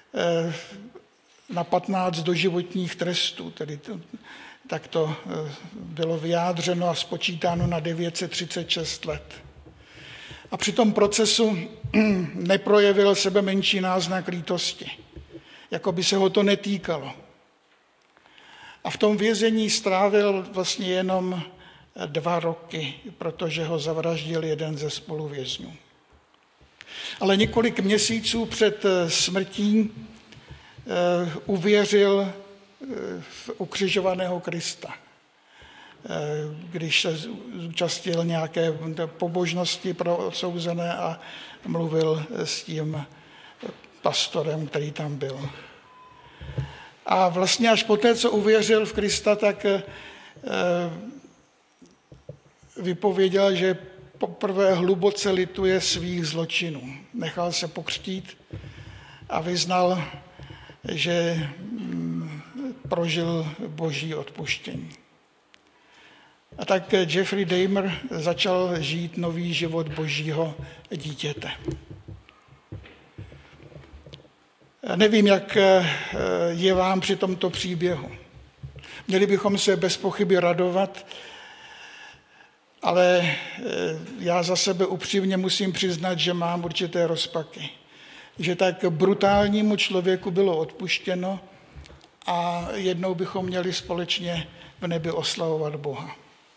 na patnáct doživotních trestů, tedy to, tak to bylo vyjádřeno a spočítáno na devět set třicet šest let. A při tom procesu neprojevil sebe menší náznak lítosti, jako by se ho to netýkalo. A v tom vězení strávil vlastně jenom dva roky, protože ho zavraždil jeden ze spoluvězňů. Ale několik měsíců před smrtí uvěřil v ukřižovaného Krista, když se zúčastnil nějaké pobožnosti pro odsouzené a mluvil s tím pastorem, který tam byl. A vlastně až poté, co uvěřil v Krista, tak vypověděl, že poprvé hluboce lituje svých zločinů. Nechal se pokřtít a vyznal, že prožil Boží odpuštění. A tak Jeffrey Dahmer začal žít nový život Božího dítěte. Nevím, jak je vám při tomto příběhu. Měli bychom se bez pochyby radovat, ale já za sebe upřímně musím přiznat, že mám určité rozpaky. Že tak brutálnímu člověku bylo odpuštěno a jednou bychom měli společně v nebi oslavovat Boha.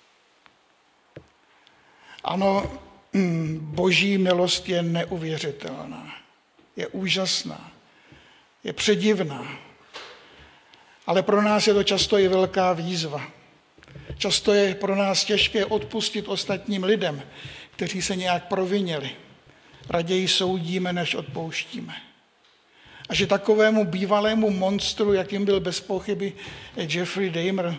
Ano, Boží milost je neuvěřitelná, je úžasná, je předivná, ale pro nás je to často i velká výzva. Často je pro nás těžké odpustit ostatním lidem, kteří se nějak provinili. Raději soudíme, než odpouštíme. A že takovému bývalému monstru, jakým byl bez pochyby Jeffrey Dahmer,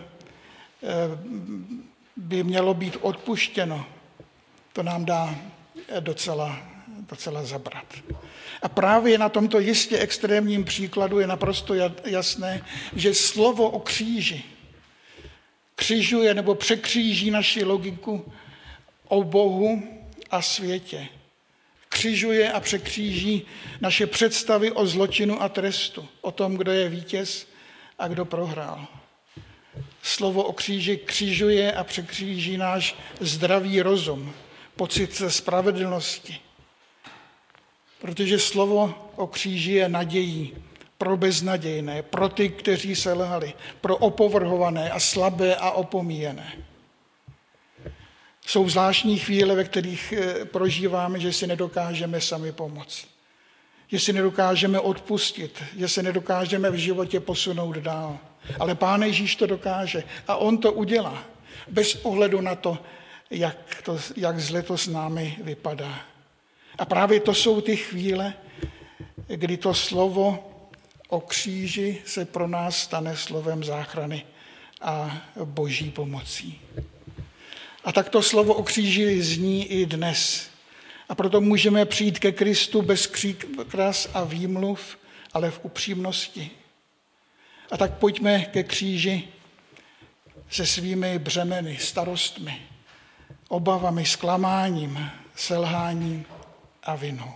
by mělo být odpuštěno, to nám dá docela, docela zabrat. A právě na tomto jistě extrémním příkladu je naprosto jasné, že slovo o kříži křižuje nebo překříží naši logiku o Bohu a světě. Křižuje a překříží naše představy o zločinu a trestu, o tom, kdo je vítěz a kdo prohrál. Slovo o kříži křižuje a překříží náš zdravý rozum, pocit spravedlnosti. Protože slovo o kříži je nadějí pro beznadějné, pro ty, kteří selhali, pro opovrhované a slabé a opomíjené. Jsou zvláštní chvíle, ve kterých prožíváme, že si nedokážeme sami pomoct. Že si nedokážeme odpustit, že se nedokážeme v životě posunout dál. Ale Pán Ježíš to dokáže a on to udělá. Bez ohledu na to, jak, to, jak zle to s námi vypadá. A právě to jsou ty chvíle, kdy to slovo o kříži se pro nás stane slovem záchrany a boží pomocí. A tak to slovo o kříži zní i dnes. A proto můžeme přijít ke Kristu bez křikras a výmluv, ale v upřímnosti. A tak pojďme ke kříži se svými břemeny, starostmi, obavami, zklamáním, selháním a vinou.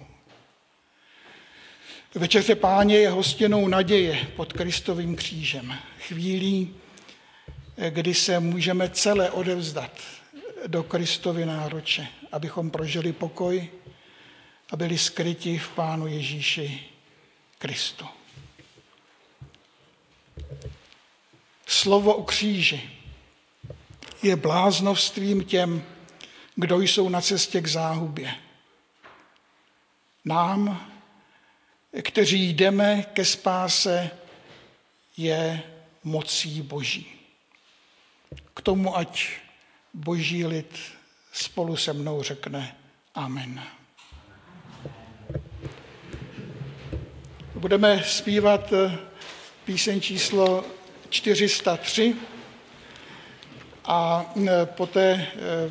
Večeře Páně je hostinou naděje pod Kristovým křížem. Chvílí, kdy se můžeme celé odevzdat do Kristovy náruče, abychom prožili pokoj a byli skryti v Pánu Ježíši Kristu. Slovo o kříži je bláznovstvím těm, kdo jsou na cestě k záhubě. Nám, kteří jdeme ke spáse, je mocí Boží. K tomu ať Boží lid spolu se mnou řekne amen. Budeme zpívat píseň číslo čtyři sta tři a poté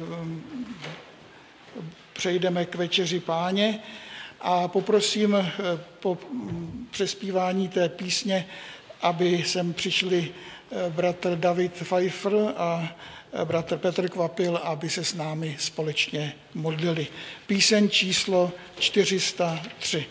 přejdeme k večeři Páně a poprosím po přespívání té písně, aby sem přišli bratr David Pfeiffer a bratr Petr Kvapil, aby se s námi společně modlili. Píseň číslo čtyři sta tři.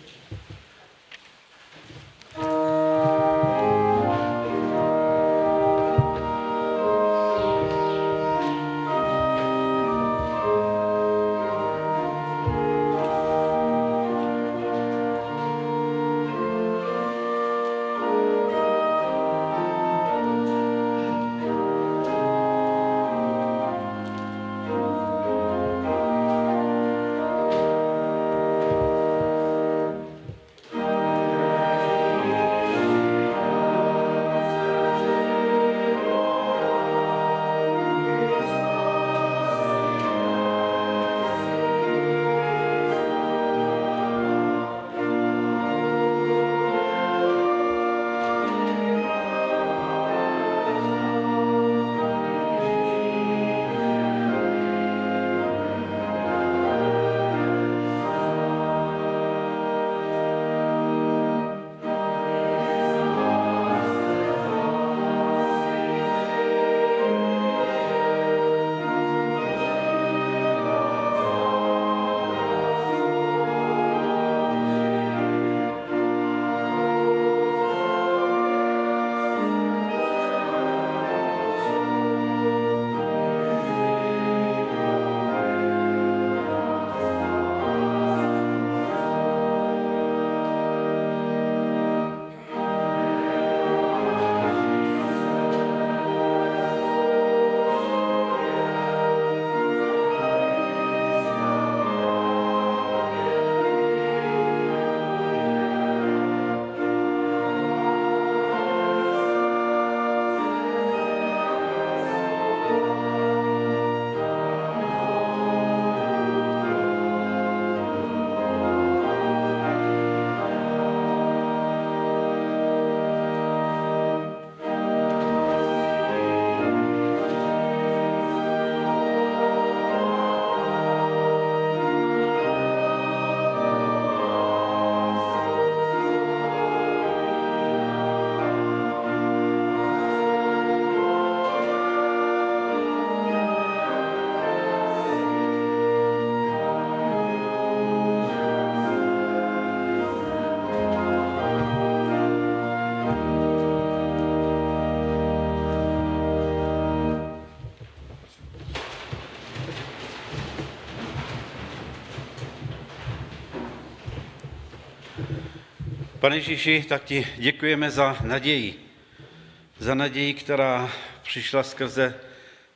Pane Ježíši, tak ti děkujeme za naději. Za naději, která přišla skrze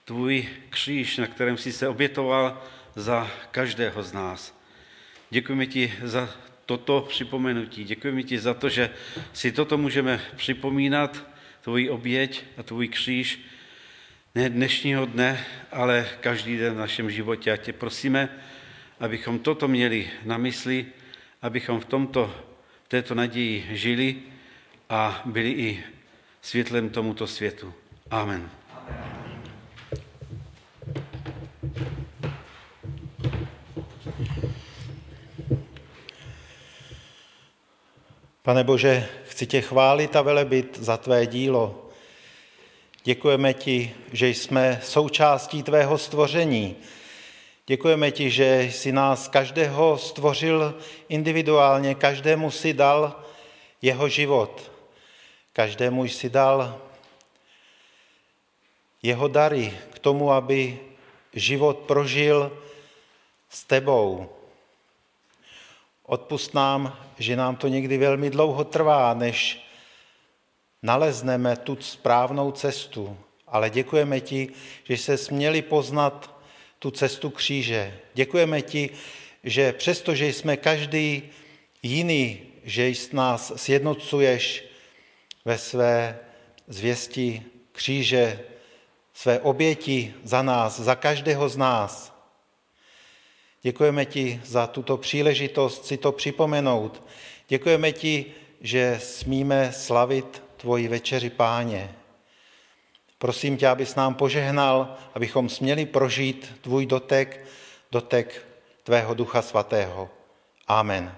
tvůj kříž, na kterém jsi se obětoval za každého z nás. Děkujeme ti za toto připomenutí. Děkujeme ti za to, že si toto můžeme připomínat, tvoji oběť a tvůj kříž, ne dnešního dne, ale každý den v našem životě. A tě prosíme, abychom toto měli na mysli, abychom v tomto, v této naději žili a byli i světlem tomuto světu. Amen. Pane Bože, chci tě chválit a velebit za tvé dílo. Děkujeme ti, že jsme součástí tvého stvoření. Děkujeme ti, že jsi nás každého stvořil individuálně, každému si dal jeho život. Každému jsi dal jeho dary k tomu, aby život prožil s tebou. Odpusť nám, že nám to někdy velmi dlouho trvá, než nalezneme tu správnou cestu. Ale děkujeme ti, že jsi směli poznat tu cestu kříže. Děkujeme ti, že přestože jsme každý jiný, že nás sjednocuješ ve své zvěsti kříže, své oběti za nás, za každého z nás. Děkujeme ti za tuto příležitost si to připomenout. Děkujeme ti, že smíme slavit tvoji večeři Páně. Prosím tě, abys nám požehnal, abychom směli prožít tvůj dotek, dotek tvého Ducha Svatého. Amen.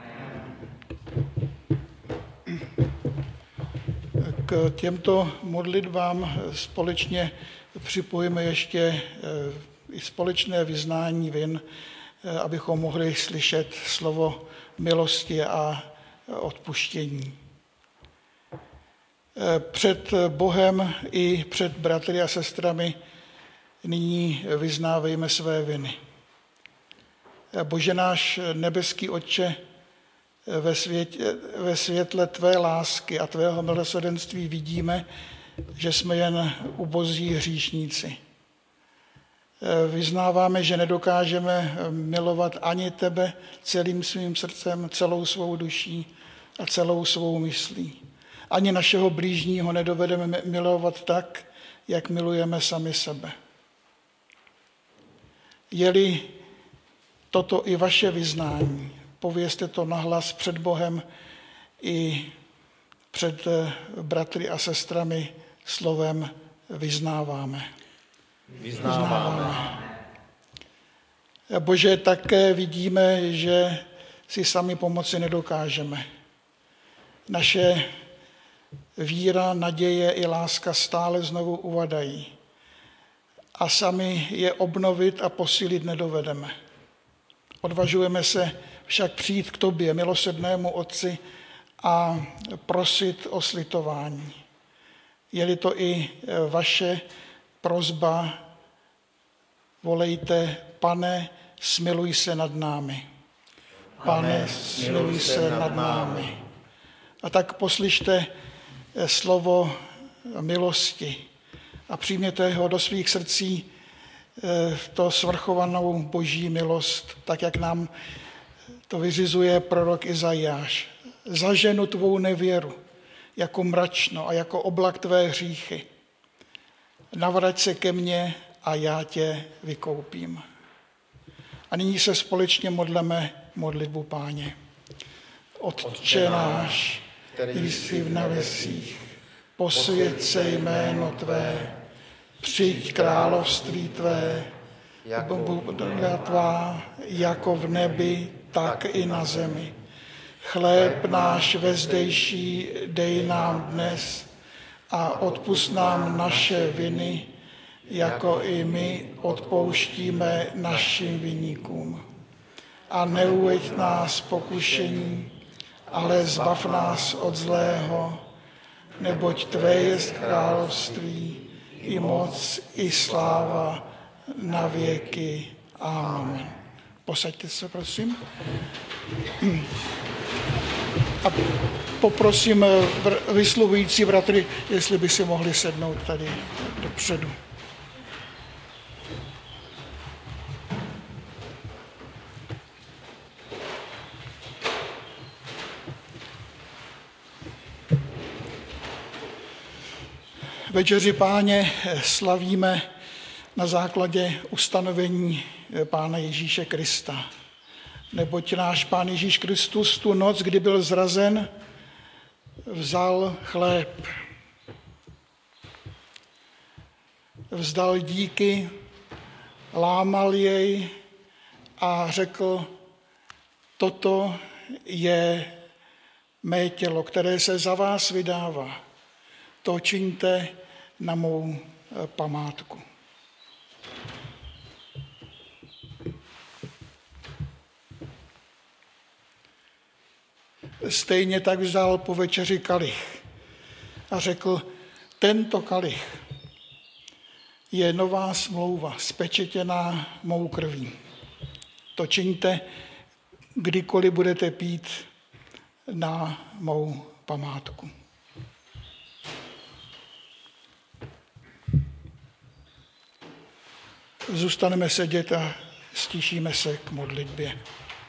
K těmto modlitbám společně připojíme ještě i společné vyznání vin, abychom mohli slyšet slovo milosti a odpuštění. Před Bohem i před bratry a sestrami nyní vyznávejme své viny. Bože náš nebeský Otče, ve, světě, ve světle tvé lásky a tvého milosrdenství vidíme, že jsme jen ubozí hříšníci. Vyznáváme, že nedokážeme milovat ani tebe celým svým srdcem, celou svou duší a celou svou myslí. Ani našeho blížního nedovedeme milovat tak, jak milujeme sami sebe. Je-li toto i vaše vyznání, povězte to nahlas před Bohem i před bratry a sestrami slovem vyznáváme. Vyznáváme. Bože, také vidíme, že si sami pomoci nedokážeme. Naše víra, naděje i láska stále znovu uvadají. A sami je obnovit a posílit nedovedeme. Odvažujeme se však přijít k tobě, milosrdnému Otci, a prosit o slitování. Je-li to i vaše prosba, volejte: Pane, smiluj se nad námi. Pane, smiluj se nad námi. A tak poslyšte slovo milosti a přijměte ho do svých srdcí, to svrchovanou boží milost, tak jak nám to vyřizuje prorok Izajáš. Zaženu tvou nevěru jako mračno a jako oblak tvé hříchy. Navrať se ke mně a já tě vykoupím. A nyní se společně modleme modlitbu Páně. Otče náš, který jsi v nebesích, posvěť se jméno tvé, přijď království tvé, jako vůle tvá, jako v nebi, tak i na zemi. Chléb náš vezdejší dej nám dnes a odpusť nám naše viny, jako i my odpouštíme našim viníkům. A neuveď nás pokušení, ale zbav nás od zlého, neboť tvé jest království, i moc, i sláva na věky. Amen. Posaďte se, prosím. A poprosím vysluhující bratry, jestli by si mohli sednout tady dopředu. Večeři Páně slavíme na základě ustanovení Pána Ježíše Krista. Neboť náš Pán Ježíš Kristus tu noc, kdy byl zrazen, vzal chléb, vzdal díky, lámal jej a řekl, toto je mé tělo, které se za vás vydává. To čiňte na mou památku. Stejně tak vzal po večeři kalich a řekl, tento kalich je nová smlouva, spečetěná mou krví. To čiňte, kdykoliv budete pít na mou památku. Zůstaneme sedět a stišíme se k modlitbě.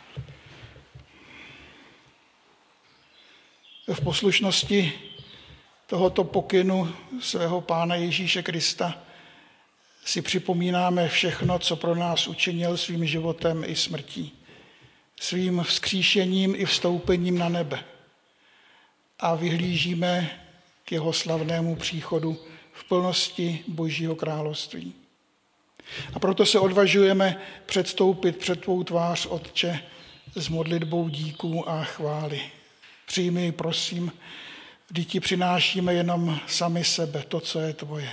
V poslušnosti tohoto pokynu svého Pána Ježíše Krista si připomínáme všechno, co pro nás učinil svým životem i smrtí, svým vzkříšením i vstoupením na nebe. A vyhlížíme k jeho slavnému příchodu v plnosti Božího království. A proto se odvažujeme předstoupit před tvou tvář, Otče, s modlitbou díků a chvály. Přijmi, prosím, vždyť ti přinášíme jenom sami sebe, to, co je tvoje.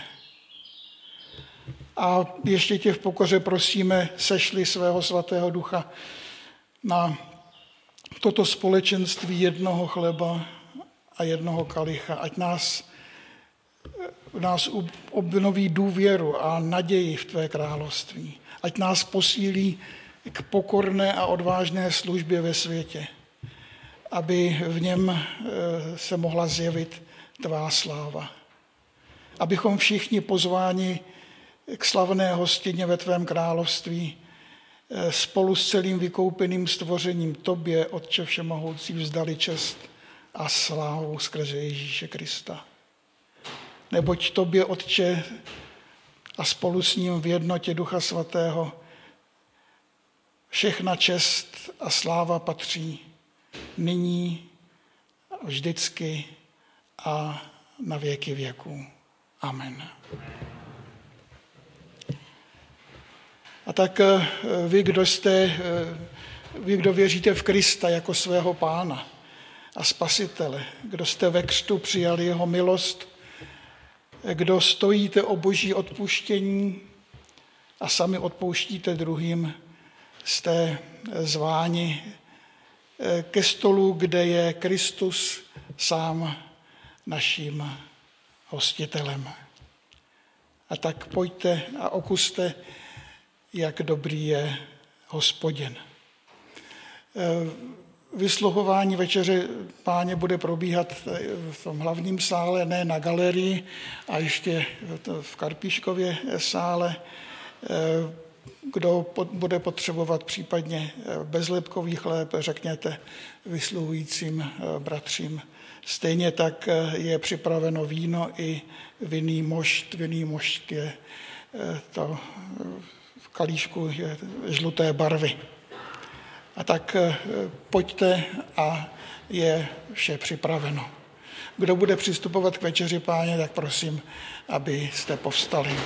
A ještě tě v pokoře prosíme, sešli svého svatého ducha na toto společenství jednoho chleba a jednoho kalicha, ať nás, nás obnoví důvěru a naději v tvé království. Ať nás posílí k pokorné a odvážné službě ve světě, aby v něm se mohla zjevit tvá sláva. Abychom všichni pozváni k slavné hostině ve tvém království spolu s celým vykoupeným stvořením tobě, Otče všemohoucí, vzdali čest a slávu skrze Ježíše Krista. Neboť tobě, Otče, a spolu s ním v jednotě Ducha Svatého všechna čest a sláva patří nyní, vždycky a na věky věků. Amen. A tak vy, kdo jste, vy, kdo věříte v Krista jako svého Pána a Spasitele, kdo jste ve křtu přijali jeho milost, kdo stojíte o Boží odpuštění a sami odpouštíte druhým, jste zváni ke stolu, kde je Kristus sám naším hostitelem. A tak pojďte a okuste, jak dobrý je Hospodin. Vysluhování večeře Páně bude probíhat v tom hlavním sále, ne na galerii, a ještě v Karpíškově sále. Kdo bude potřebovat případně bezlepkový chléb, řekněte vysluhujícím bratřím. Stejně tak je připraveno víno i vinný mošt. Vinný mošt je to v kalíšku je žluté barvy. A tak pojďte a je vše připraveno. Kdo bude přistupovat k večeři Páně, tak prosím, abyste povstali.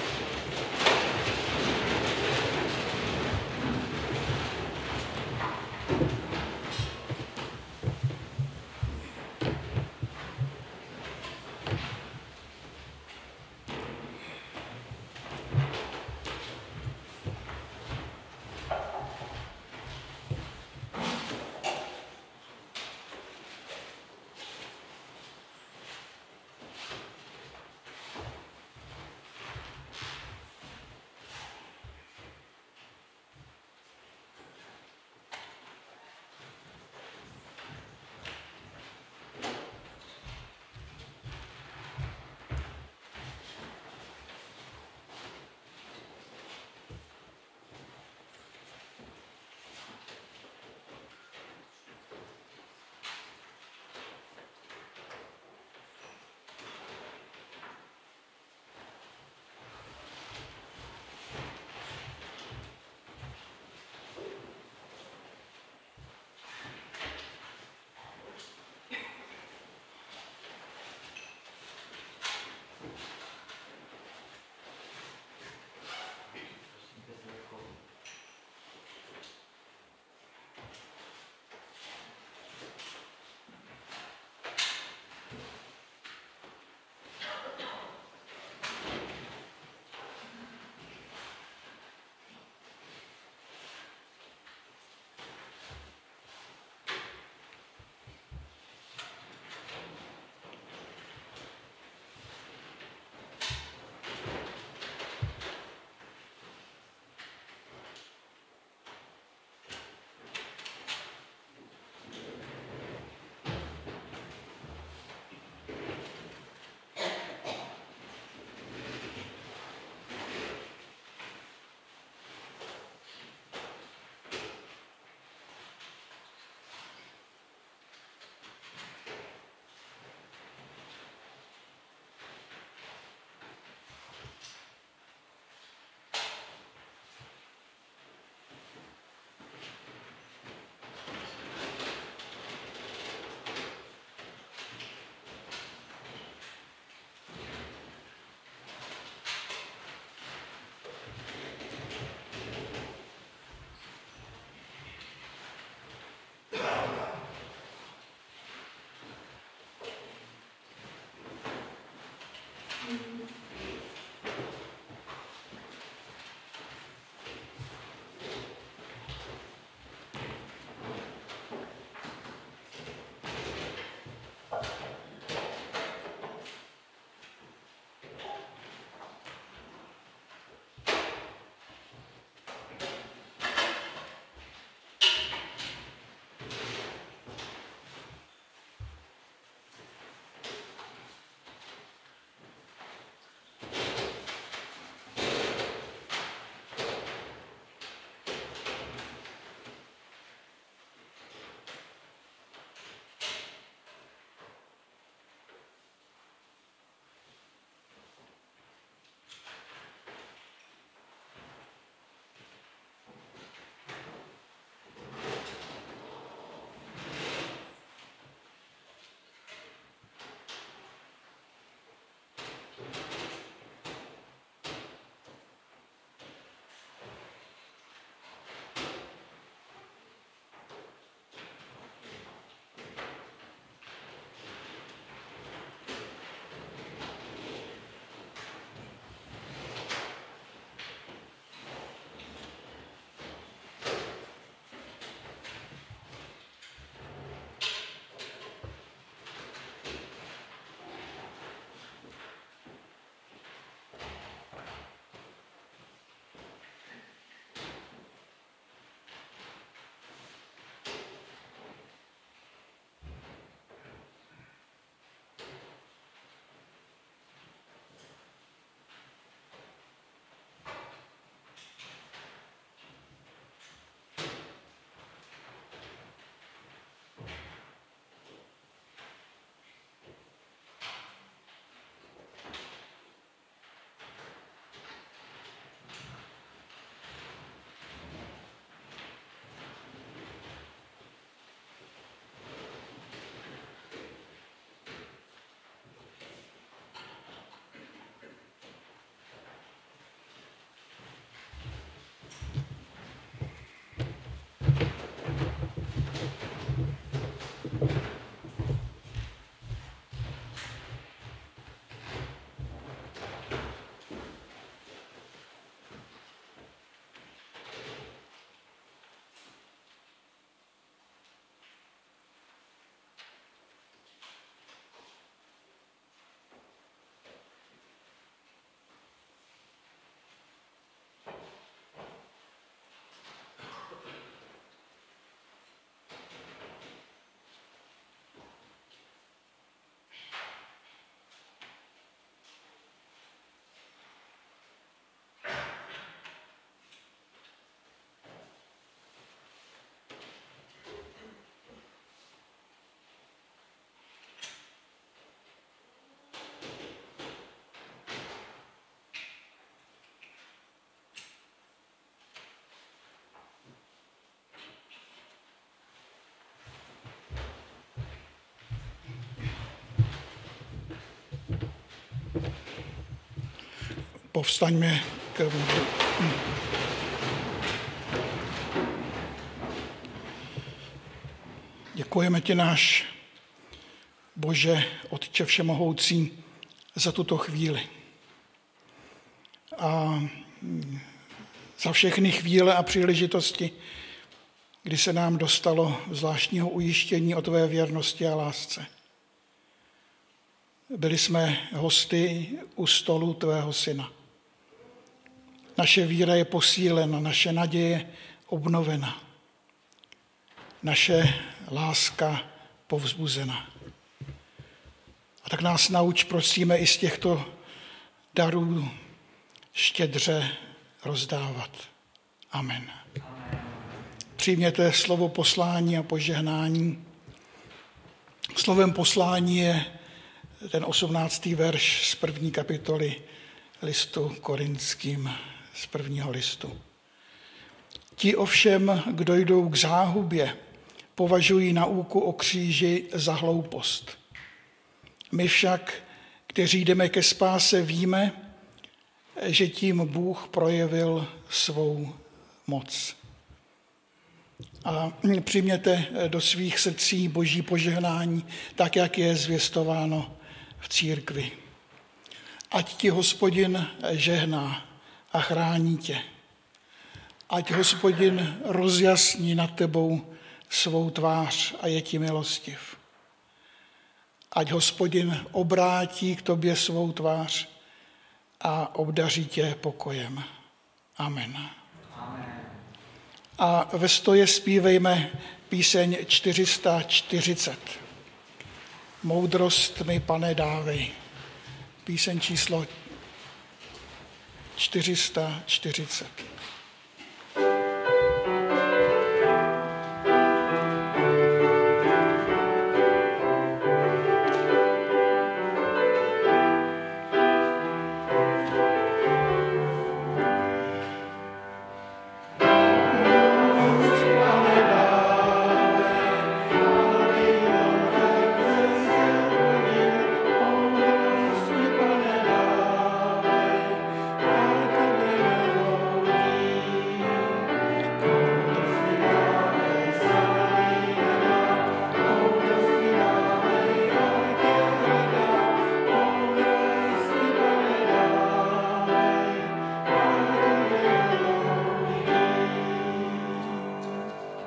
Povstaňme k modlitbě. Děkujeme ti, náš Bože, Otče všemohoucí, za tuto chvíli. A za všechny chvíle a příležitosti, kdy se nám dostalo zvláštního ujištění o tvé věrnosti a lásce. Byli jsme hosty u stolu tvého syna. Naše víra je posílena, naše naděje obnovena, naše láska povzbuzena. A tak nás nauč, prosíme, i z těchto darů štědře rozdávat. Amen. Amen. Přijměte slovo poslání a požehnání. Slovem poslání je ten osmnáctý verš z první kapitoly listu Korinským, z prvního listu. Ti ovšem, kdo jdou k záhubě, považují nauku o kříži za hloupost. My však, kteří jdeme ke spáse, víme, že tím Bůh projevil svou moc. A přijměte do svých srdcí Boží požehnání, tak, jak je zvěstováno v církvi. Ať ti Hospodin žehná a chrání tě. Ať Hospodin rozjasní nad tebou svou tvář a je ti milostiv. Ať Hospodin obrátí k tobě svou tvář a obdaří tě pokojem. Amen. Amen. A ve stoje zpívejme píseň čtyři sta čtyřicet. Moudrost mi, Pane, dávej. Píseň číslo čtyři sta čtyřicet.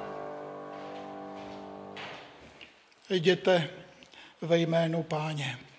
Jděte ve jménu Páně.